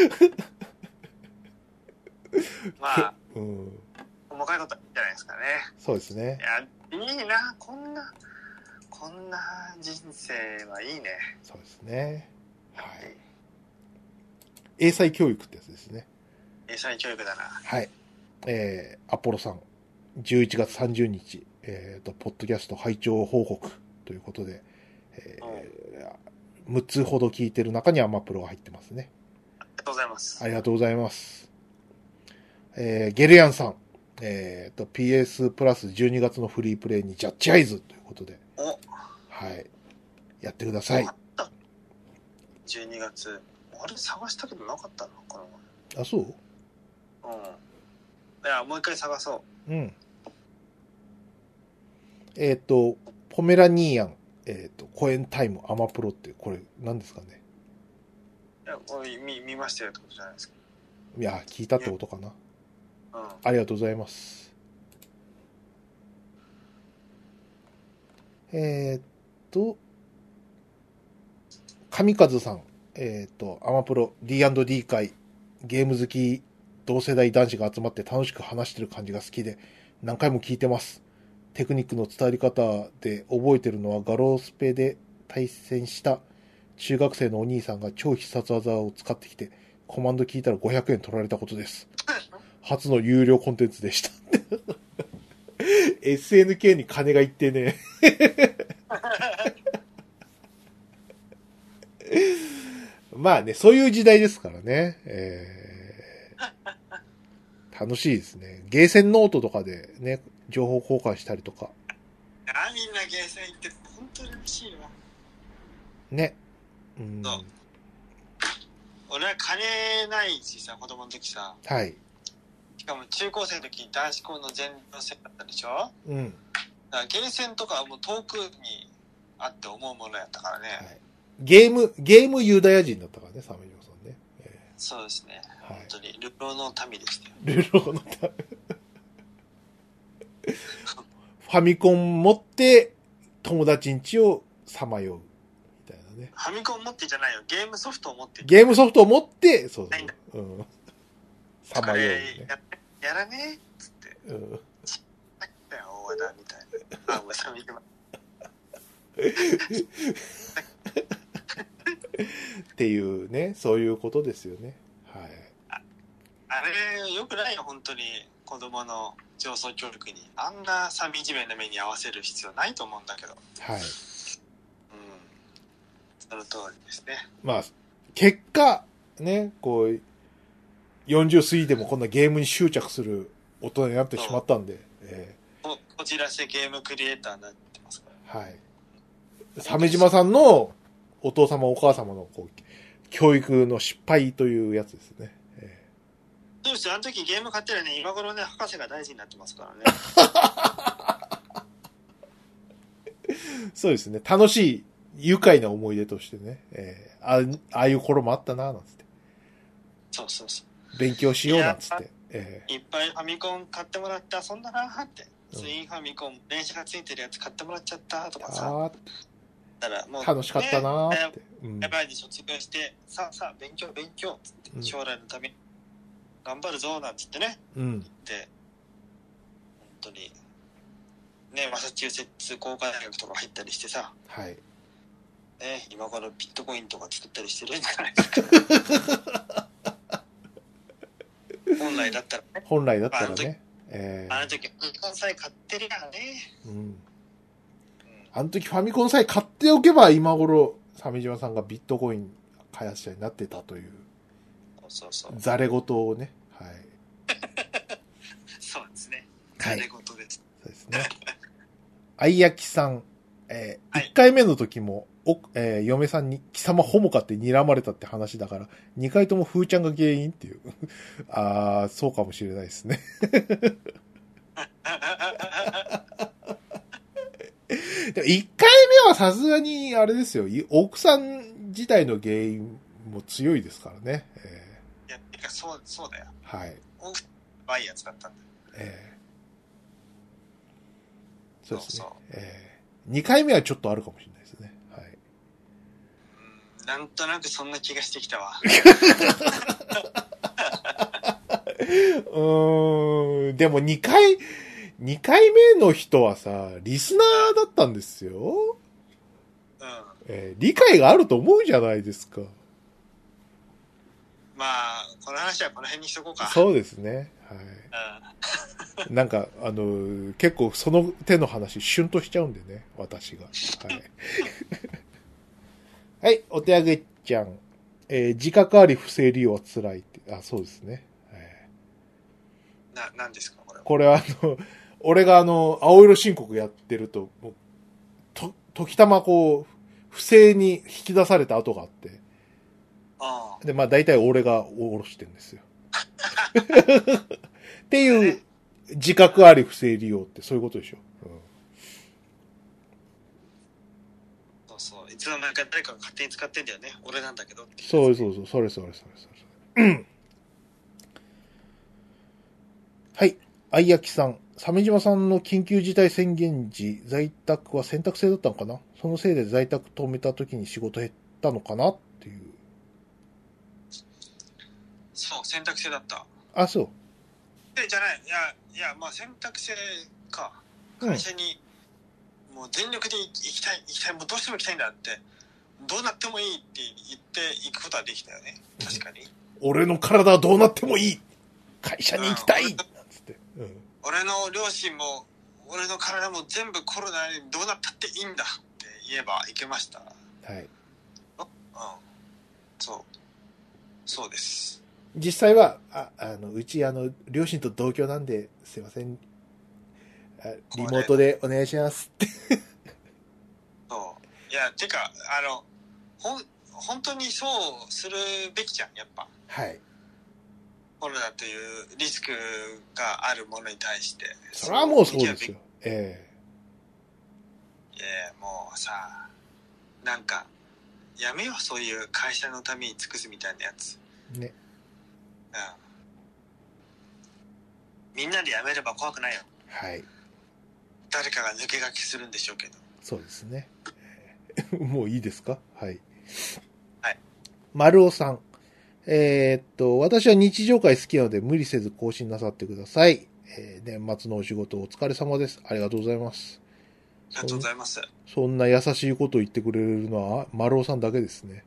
まあ、細かいことじゃないですかね。 そうですね。 いや、いいな、こんな人生はいいね。 そうですね。はい。英才教育ってやつですね。 英才教育だな。 はい。アポロさん、11月30日、ポッドキャスト拝聴報告ということで、6つほど聞いてる中にアマプロが入ってますね。 ありがとうございます。 ありがとうございます。ゲルヤンさん、PS プラス12月のフリープレイにジャッジアイズということで、はい。やってください。 12月。あれ探したけどなかったのかな。あ、そう？ いや、もう一回探そう。 ポメラニーアン、コエンタイムアマプロってこれ何ですかね。 いや、見ましたよってことじゃないですか。 いや、聞いたってことかな。ありがとうございます。神和さん、アマプロ D&D 会、ゲーム好き、同世代男子が集まって楽しく話してる感じが好きで、何回も聞いてます。テクニックの伝わり方で覚えてるのは、ガロースペで対戦した中学生のお兄さんが超必殺技を使ってきて、コマンド聞いたら500円取られたことです。初の有料コンテンツでした。SNK に金がいってね。まあね、そういう時代ですからね。楽しいですね。ゲーセンノートとかでね、情報交換したりとか。 みんなゲーセン行って本当に嬉しいわ。 ね。 そう。俺は金ないしさ、子供の時さ。 はい。 しかも中高生の時に男子校の全寮制だったでしょ。だからゲーセンとかはもう遠くにあって思うものやったからね。はい、 ゲームユダヤ人だったからね、鮫島さんね。 そうですね。はい、本当に流浪の民でしたよ。 流浪の民。ファミコン持って友達ん家をさまようみたいなね。 ファミコン持ってじゃないよ。ゲームソフトを持って。 ゲームソフトを持って、そうそう。さまよう、ね。 やらねえっつって。だよ、大和田みたいな。あ、お前さん行くわ。 っていうね、そういうことですよね。はい。 あれ、よくないよ、本当に。子供の上層教育に。あんな惨めな目に合わせる必要ないと思うんだけど。はい。その通りですね。 まあ、結果、ね、こう、40過ぎてもこんなゲームに執着する大人になってしまったんで。 こちらしてゲームクリエイターになってますから。 はい。鮫島さんのお父様お母様のこう教育の失敗というやつですね。 そうですよ、あの時ゲーム買ってるね、今頃ね、博士が大事になってますからね。そうですね、楽しい、愉快な思い出としてね、ああいう頃もあったな、なんつって。 そうそうそう。 勉強しようなんつって。 いっぱいファミコン買ってもらって遊んだなーって。ツインファミコン、電車がついてるやつ買ってもらっちゃったとかさ。だからもう、 楽しかったなーって。 やばいに卒業して、さあ、勉強つって、将来のために頑張るぞなんつってね。で、本当に、ね、マサチューセッツ工科大学とか入ったりしてさ。はい。ね、今頃ビットコインとか作ったりしてるんじゃないですか。本来だったらね。 本来だったらね。 あの時ファミコンさえ買ってりゃね。 あの時ファミコンさえ買っておけば今頃鮫島さんがビットコイン開発者になってたという。ざれ言をね。はい。 そうですね。ざれ言です。 そうですね。あいやきさん、1回目の時も、嫁さんに貴様ホモかって睨まれたって話だから、2回ともふーちゃんが原因っていう。ああ、そうかもしれないですね。でも1回目はさすがに、あれですよ、奥さん自体の原因も強いですからね。 いや、そうだよ。 はい。 ばいやつだったんだ。 そうですね。そうそう2回目はちょっとあるかもしれないですね。はい。 なんとなくそんな気がしてきたわ。 でも2回目の人はさ、リスナーだったんですよ。理解があると思うじゃないですか。 まあ、この話はこの辺にしとこうか。 そうですね。はい。なんか、結構その手の話、シュンとしちゃうんでね、私が。はい。はい、お手上げちゃん。自覚あり不正利用は辛いって。あ、そうですね。 何ですか、これは。 これは俺が青色申告やってると、もう時たまこう、不正に引き出された跡があって。で、まあ大体俺が下ろしてるんですよ。っていう、自覚あり不正利用ってそういうことでしょ。 そうそう。いつの間にか誰かが勝手に使ってんだよね。俺なんだけどって、ね。 そうそうそう。それ。はい。あいやきさん。鮫島さんの緊急事態宣言時、在宅は選択制だったのかな？そのせいで在宅止めた時に仕事減ったのかなっていう。 そう、選択制だった。 あ、そう。 じゃない。いや、まあ選択制か。会社に、もう全力で行きたい、もうどうしても行きたいんだって、どうなってもいいって言って行くことはできたよね。確かに。 俺の体はどうなってもいい！会社に行きたい！なんつって。 俺の両親も、俺の体も全部コロナにどうなったっていいんだって言えば行けました。はい。そうです。 実際は、うち両親と同居なんで、すいません。リモートでお願いしますって。 そう。いや、てか、本当にそうするべきじゃん、やっぱ。はい。コロナというリスクがあるものに対して。 それはもうそうですよ。 もうさ、なんか、やめよう、そういう会社のために尽くすみたいなやつ。ね。みんなでやめれば怖くないよ。はい。誰かが抜け駆けするんでしょうけど。 そうですね。もういいですか？はい。はい。丸尾さん。私は日常会好きなので無理せず更新なさってください。年末のお仕事お疲れ様です。ありがとうございます。 ありがとうございます。 そんな優しいことを言ってくれるのは丸尾さんだけですね。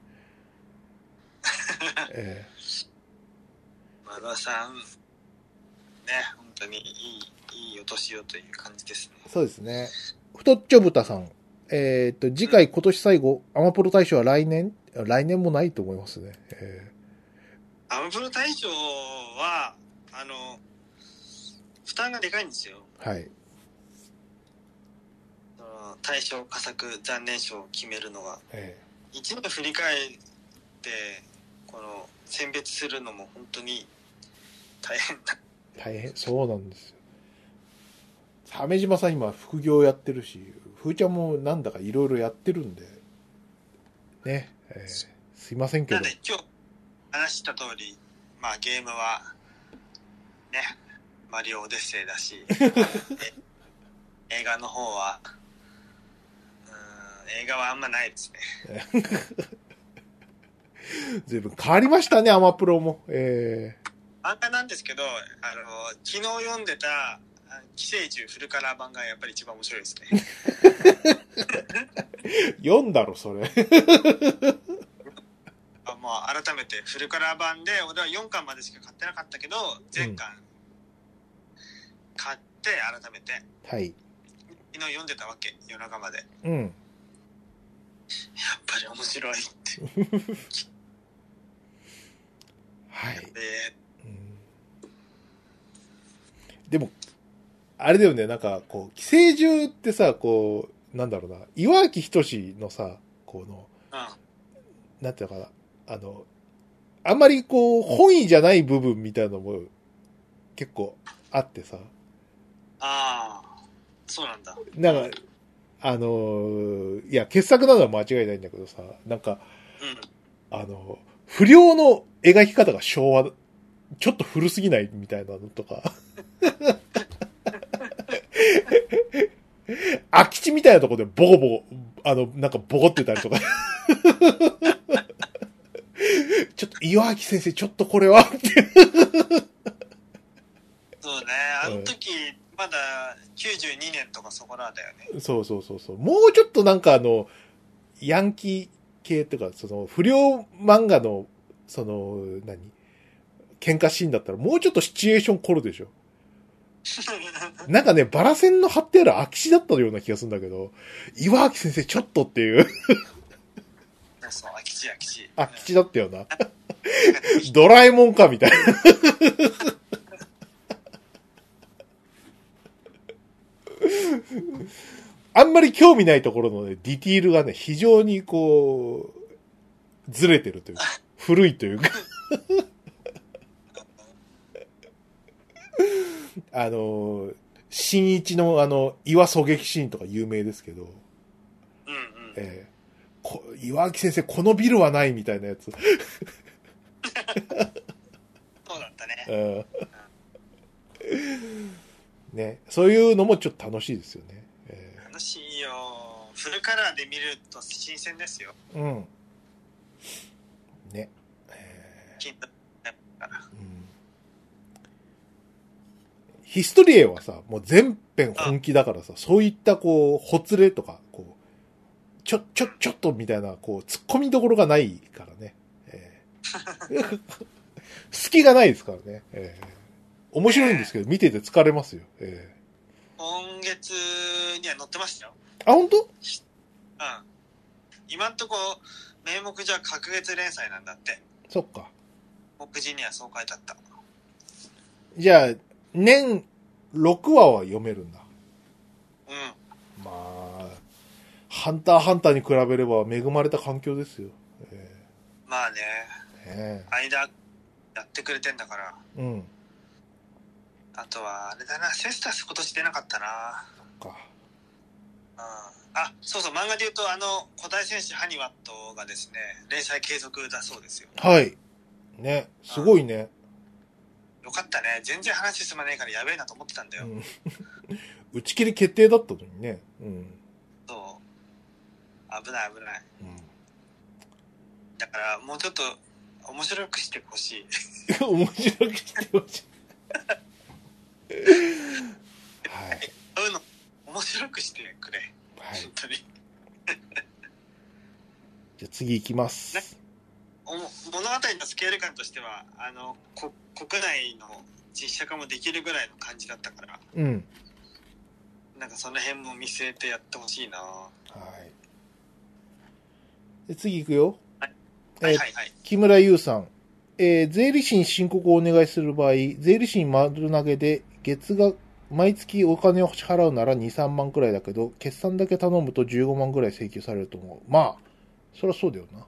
丸尾さん、ね、本当にいいお年をという感じですね。 そうですね。太っちょぶたさん。次回今年最後、アマプロ大賞は来年もないと思いますね。 アマプロ大賞は、負担がでかいんですよ。はい。大賞、佳作、残念賞を決めるのが。一年振り返って、選別するのも本当に大変だ。 大変、そうなんですよ。鮫島さん今副業やってるし、ふーちゃんもなんだかいろいろやってるんで、ね、すいませんけど。 なんで今日話した通り、まあゲームは、ね、マリオオデッセイだし、映画の方は、映画はあんまないですね。 随分変わりましたね、アマプロも。 漫画なんですけど、昨日読んでた、寄生獣フルカラー版がやっぱり一番面白いですね。 読んだろ、それ。 もう改めてフルカラー版で、俺は4巻までしか買ってなかったけど、全巻買って改めて、はい。昨日読んでたわけ、夜中まで。うん。やっぱり面白いって。 はい。でも、あれだよね、なんか、こう、寄生獣ってさ、こう、なんだろうな、岩城仁のさ、なんていうのかな、あんまりこう、本意じゃない部分みたいなのも結構あってさ。 ああ、そうなんだ。 なんか、いや、傑作なのは間違いないんだけどさ、なんか、不良の描き方が昭和ちょっと古すぎないみたいなのとか。空き地みたいなところでボコボコ、なんかボコってたりとか。ちょっと、岩脇先生、ちょっとこれはって。 そうね、あの時、まだ92年とかそこらだよね。 そう。もうちょっとなんかヤンキー系っていうか、不良漫画の、喧嘩シーンだったらもうちょっとシチュエーション凝るでしょ。なんかね、バラ線の張ってある空き地だったような気がするんだけど、岩脇先生ちょっとっていう。 そう、空き地。 空き地だったよな。ドラえもんかみたいな。あんまり興味ないところのね、ディティールがね、非常にこう、ずれてるというか、古いというか。新一の岩狙撃シーンとか有名ですけど、岩脇先生このビルはないみたいなやつ。そうだったね。 ね、そういうのもちょっと楽しいですよね。 楽しいよ。フルカラーで見ると新鮮ですよ。 うん。ね。ヒストリエはさ、もう全編本気だからさ、そういったこう、ほつれとか、こう、ちょっとみたいな、こう、突っ込みどころがないからね。隙がないですからね。面白いんですけど、見てて疲れますよ。 今月には載ってましたよ。 あ、本当？ うん。今んとこ、名目じゃ隔月連載なんだって。 そっか。 目次にはそう書いてあった。 じゃあ、年6話は読めるんだ。 うん。 まあ、ハンターハンターに比べれば恵まれた環境ですよ。 まあね。間やってくれてんだから。 うん。 あとは、あれだな、セスタス今年出なかったな。 そっか。 あ、そう、漫画で言うと、古代戦士ハニワットがですね、連載継続だそうですよ。 はい。ね、すごいね。 よかったね。全然話進まないからやべえなと思ってたんだよ。 打ち切り決定だったのにね。うん。 そう。危ない。うん。だから、もうちょっと、面白くしてほしい。 面白くしてほしい。はい。 そういうの、面白くしてくれ。 はい。 本当に。 じゃあ次行きます。 物語のスケール感としては、国内の実写化もできるぐらいの感じだったから、 うん。 なんかその辺も見据えてやってほしいな。はい。で次行くよ。 はい。 木村優さん。税理士に申告をお願いする場合、税理士に丸投げで毎月お金を支払うなら2、3万くらいだけど、決算だけ頼むと15万くらい請求されると思う。まあ、そりゃそうだよな。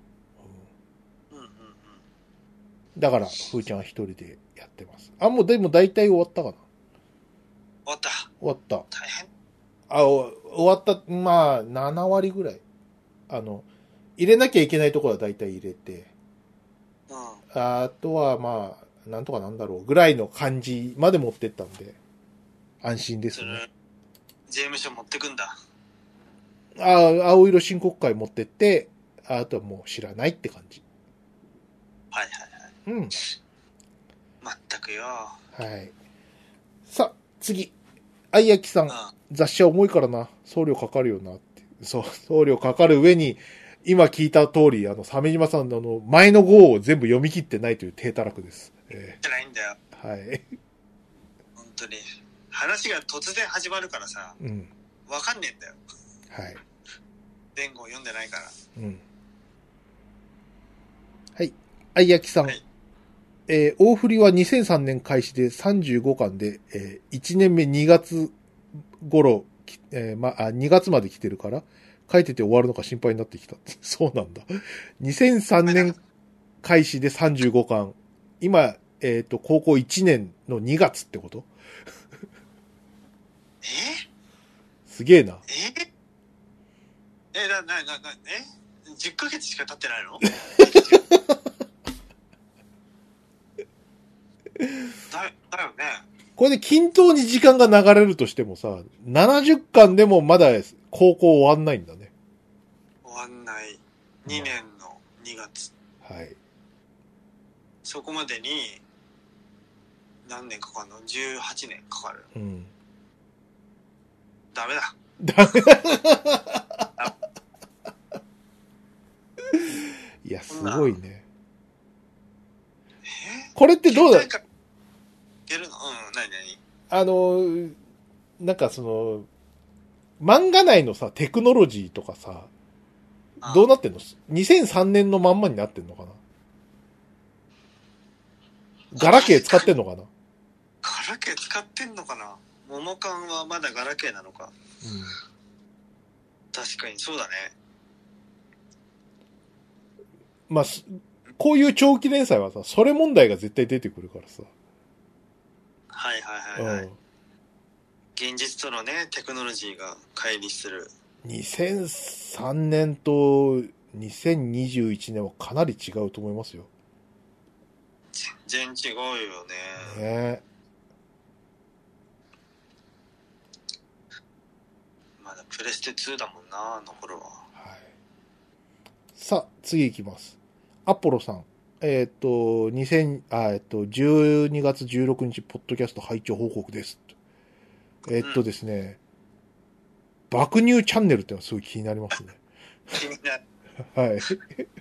だから、ふーちゃんは一人でやってます。でも大体終わったかな。 終わった。 大変。 終わった、まあ、7割ぐらい。入れなきゃいけないところは大体入れて、あとはまあ、なんとかなんだろうぐらいの感じまで持ってったんで、安心ですね。 税務署持ってくんだ。 青色申告会持ってって、あとはもう知らないって感じ。 はい。 うん。 まったくよ。 はい。さあ、次。あいやきさん。雑誌は重いからな。送料かかるよなって。そう、送料かかる上に、今聞いた通り、鮫島さんの前の号を全部読み切ってないという低たらくです。 じゃないんだよ。 はい。 本当に。話が突然始まるからさ、 うん。 わかんねえんだよ。 はい。 前後読んでないから。 うん。はい。あいやきさん。はい、大振りは2003年開始で35巻で、1年目2月頃、2月まで来てるから、書いてて終わるのか心配になってきた。そうなんだ。2003年開始で35巻。今、高校1年の2月ってこと？すげえな。 10ヶ月しか経ってないの？ だよね。 これで均等に時間が流れるとしてもさ、70巻でもまだ高校終わんないんだね。 終わんない。2年の2月。 はい。 そこまでに、何年かかるの ?18 年かかる。 うん。 ダメだ。 いや、すごいね。これってどうだ？いけるの？何？ なんか漫画内のさ、テクノロジーとかさ、どうなってんの？ 2003 年のまんまになってんのかな？ガラケー使ってんのかな？ ガラケー使ってんのかな？桃缶はまだガラケーなのか。うん。確かにそうだね。 まあ、こういう長期連載はさ、それ問題が絶対出てくるからさ。 はいはいはいはい。うん、現実とのね、テクノロジーが乖離する。 2003年と2021年はかなり違うと思いますよ。 全然違うよね。 ね。 まだプレステ2だもんな、あの頃は。はい。 さあ、次行きます。アポロさん。12月16日、ポッドキャスト拝聴報告です。ですね、爆乳チャンネルってのはすごい気になりますね。 気になる。 はい。 チ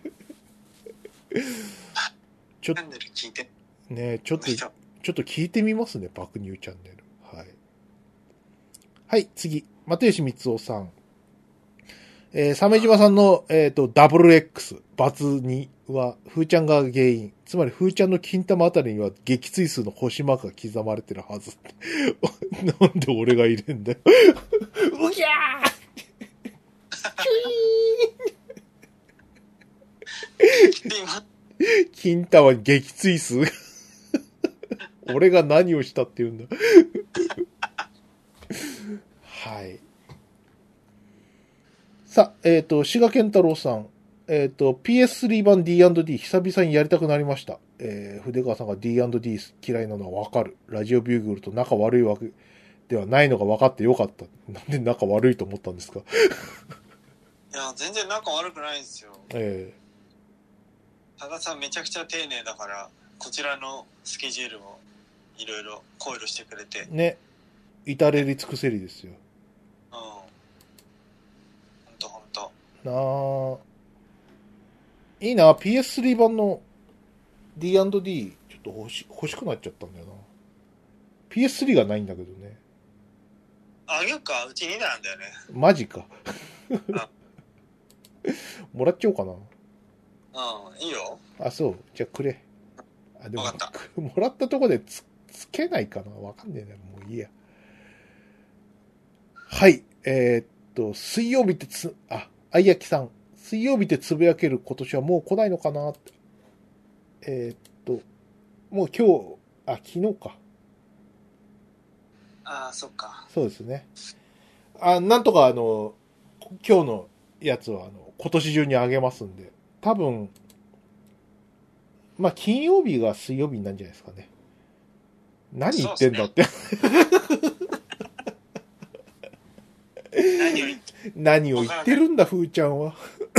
ャンネル聞いて。 ね、ちょっと聞いてみますね、爆乳チャンネル。はい。はい、次。又吉光夫さん。鮫島さんの、ダブル X、バツ2は、ふーちゃんが原因。つまり、ふーちゃんの金玉あたりには、撃墜数の星マークが刻まれてるはず。なんで俺が入れんだよ。うぎゃー金玉に撃墜数俺が何をしたって言うんだ。はい。さあ、志賀健太郎さん。PS3 版 D&D 久々にやりたくなりました。筆川さんが D&D 嫌いなのはわかる。ラジオビューグルと仲悪いわけではないのが分かってよかった。なんで仲悪いと思ったんですか？ いや、全然仲悪くないんですよ。多田さんめちゃくちゃ丁寧だから、こちらのスケジュールもいろいろ考慮してくれて。 ね。至れり尽くせりですよ。 うん。ほんと。 なあ。いいな、PS3 版の D&D ちょっと欲しくなっちゃったんだよな。PS3 がないんだけどね。 あげよっか、うち2台なんだよね。 マジか。もらっちゃおうかな。 うん、いいよ。 あ、そう。じゃあくれ。あ、でも、 分かった。 もらったとこでつけないかな。わかんねえな。もういいや。はい。水曜日ってあいやきさん。水曜日ってつぶやける今年はもう来ないのかなもう今日、昨日か。 ああ、そっか。 そうですね。なんとか今日のやつは今年中にあげますんで、多分、まあ、金曜日が水曜日になるんじゃないですかね。何言ってんだって。何を言ってるんだ、ふーちゃんは。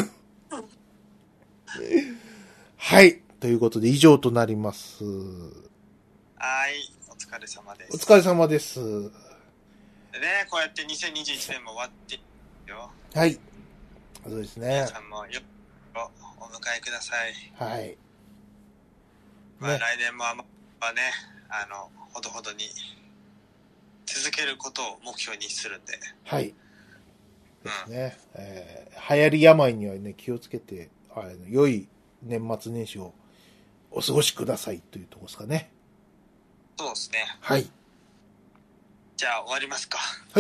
はい。ということで、以上となります。 はい。お疲れ様です。 お疲れ様です。 ね、こうやって2021年も終わってよ。 はい。そうですね。 皆さんもよお迎えください。 はい。 まあ、ね、来年もね、ほどほどに続けることを目標にするんで。 はい。ですね。流行り病にはね、気をつけて、良い年末年始をお過ごしくださいというところですかね。 そうですね。 はい。 じゃあ終わりますか。 はい。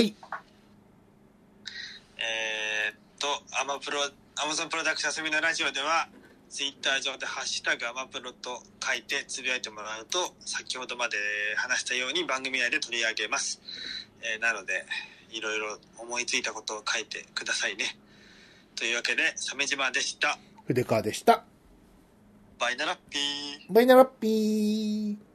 Amazon プロダクション遊びのラジオでは、ツイッター上でハッシュタグアマプロと書いてつぶやいてもらうと、先ほどまで話したように番組内で取り上げます。なので、いろいろ思いついたことを書いてくださいね。というわけで、鮫島でした。 筆川でした。 バイナラッピー。 バイナラッピー。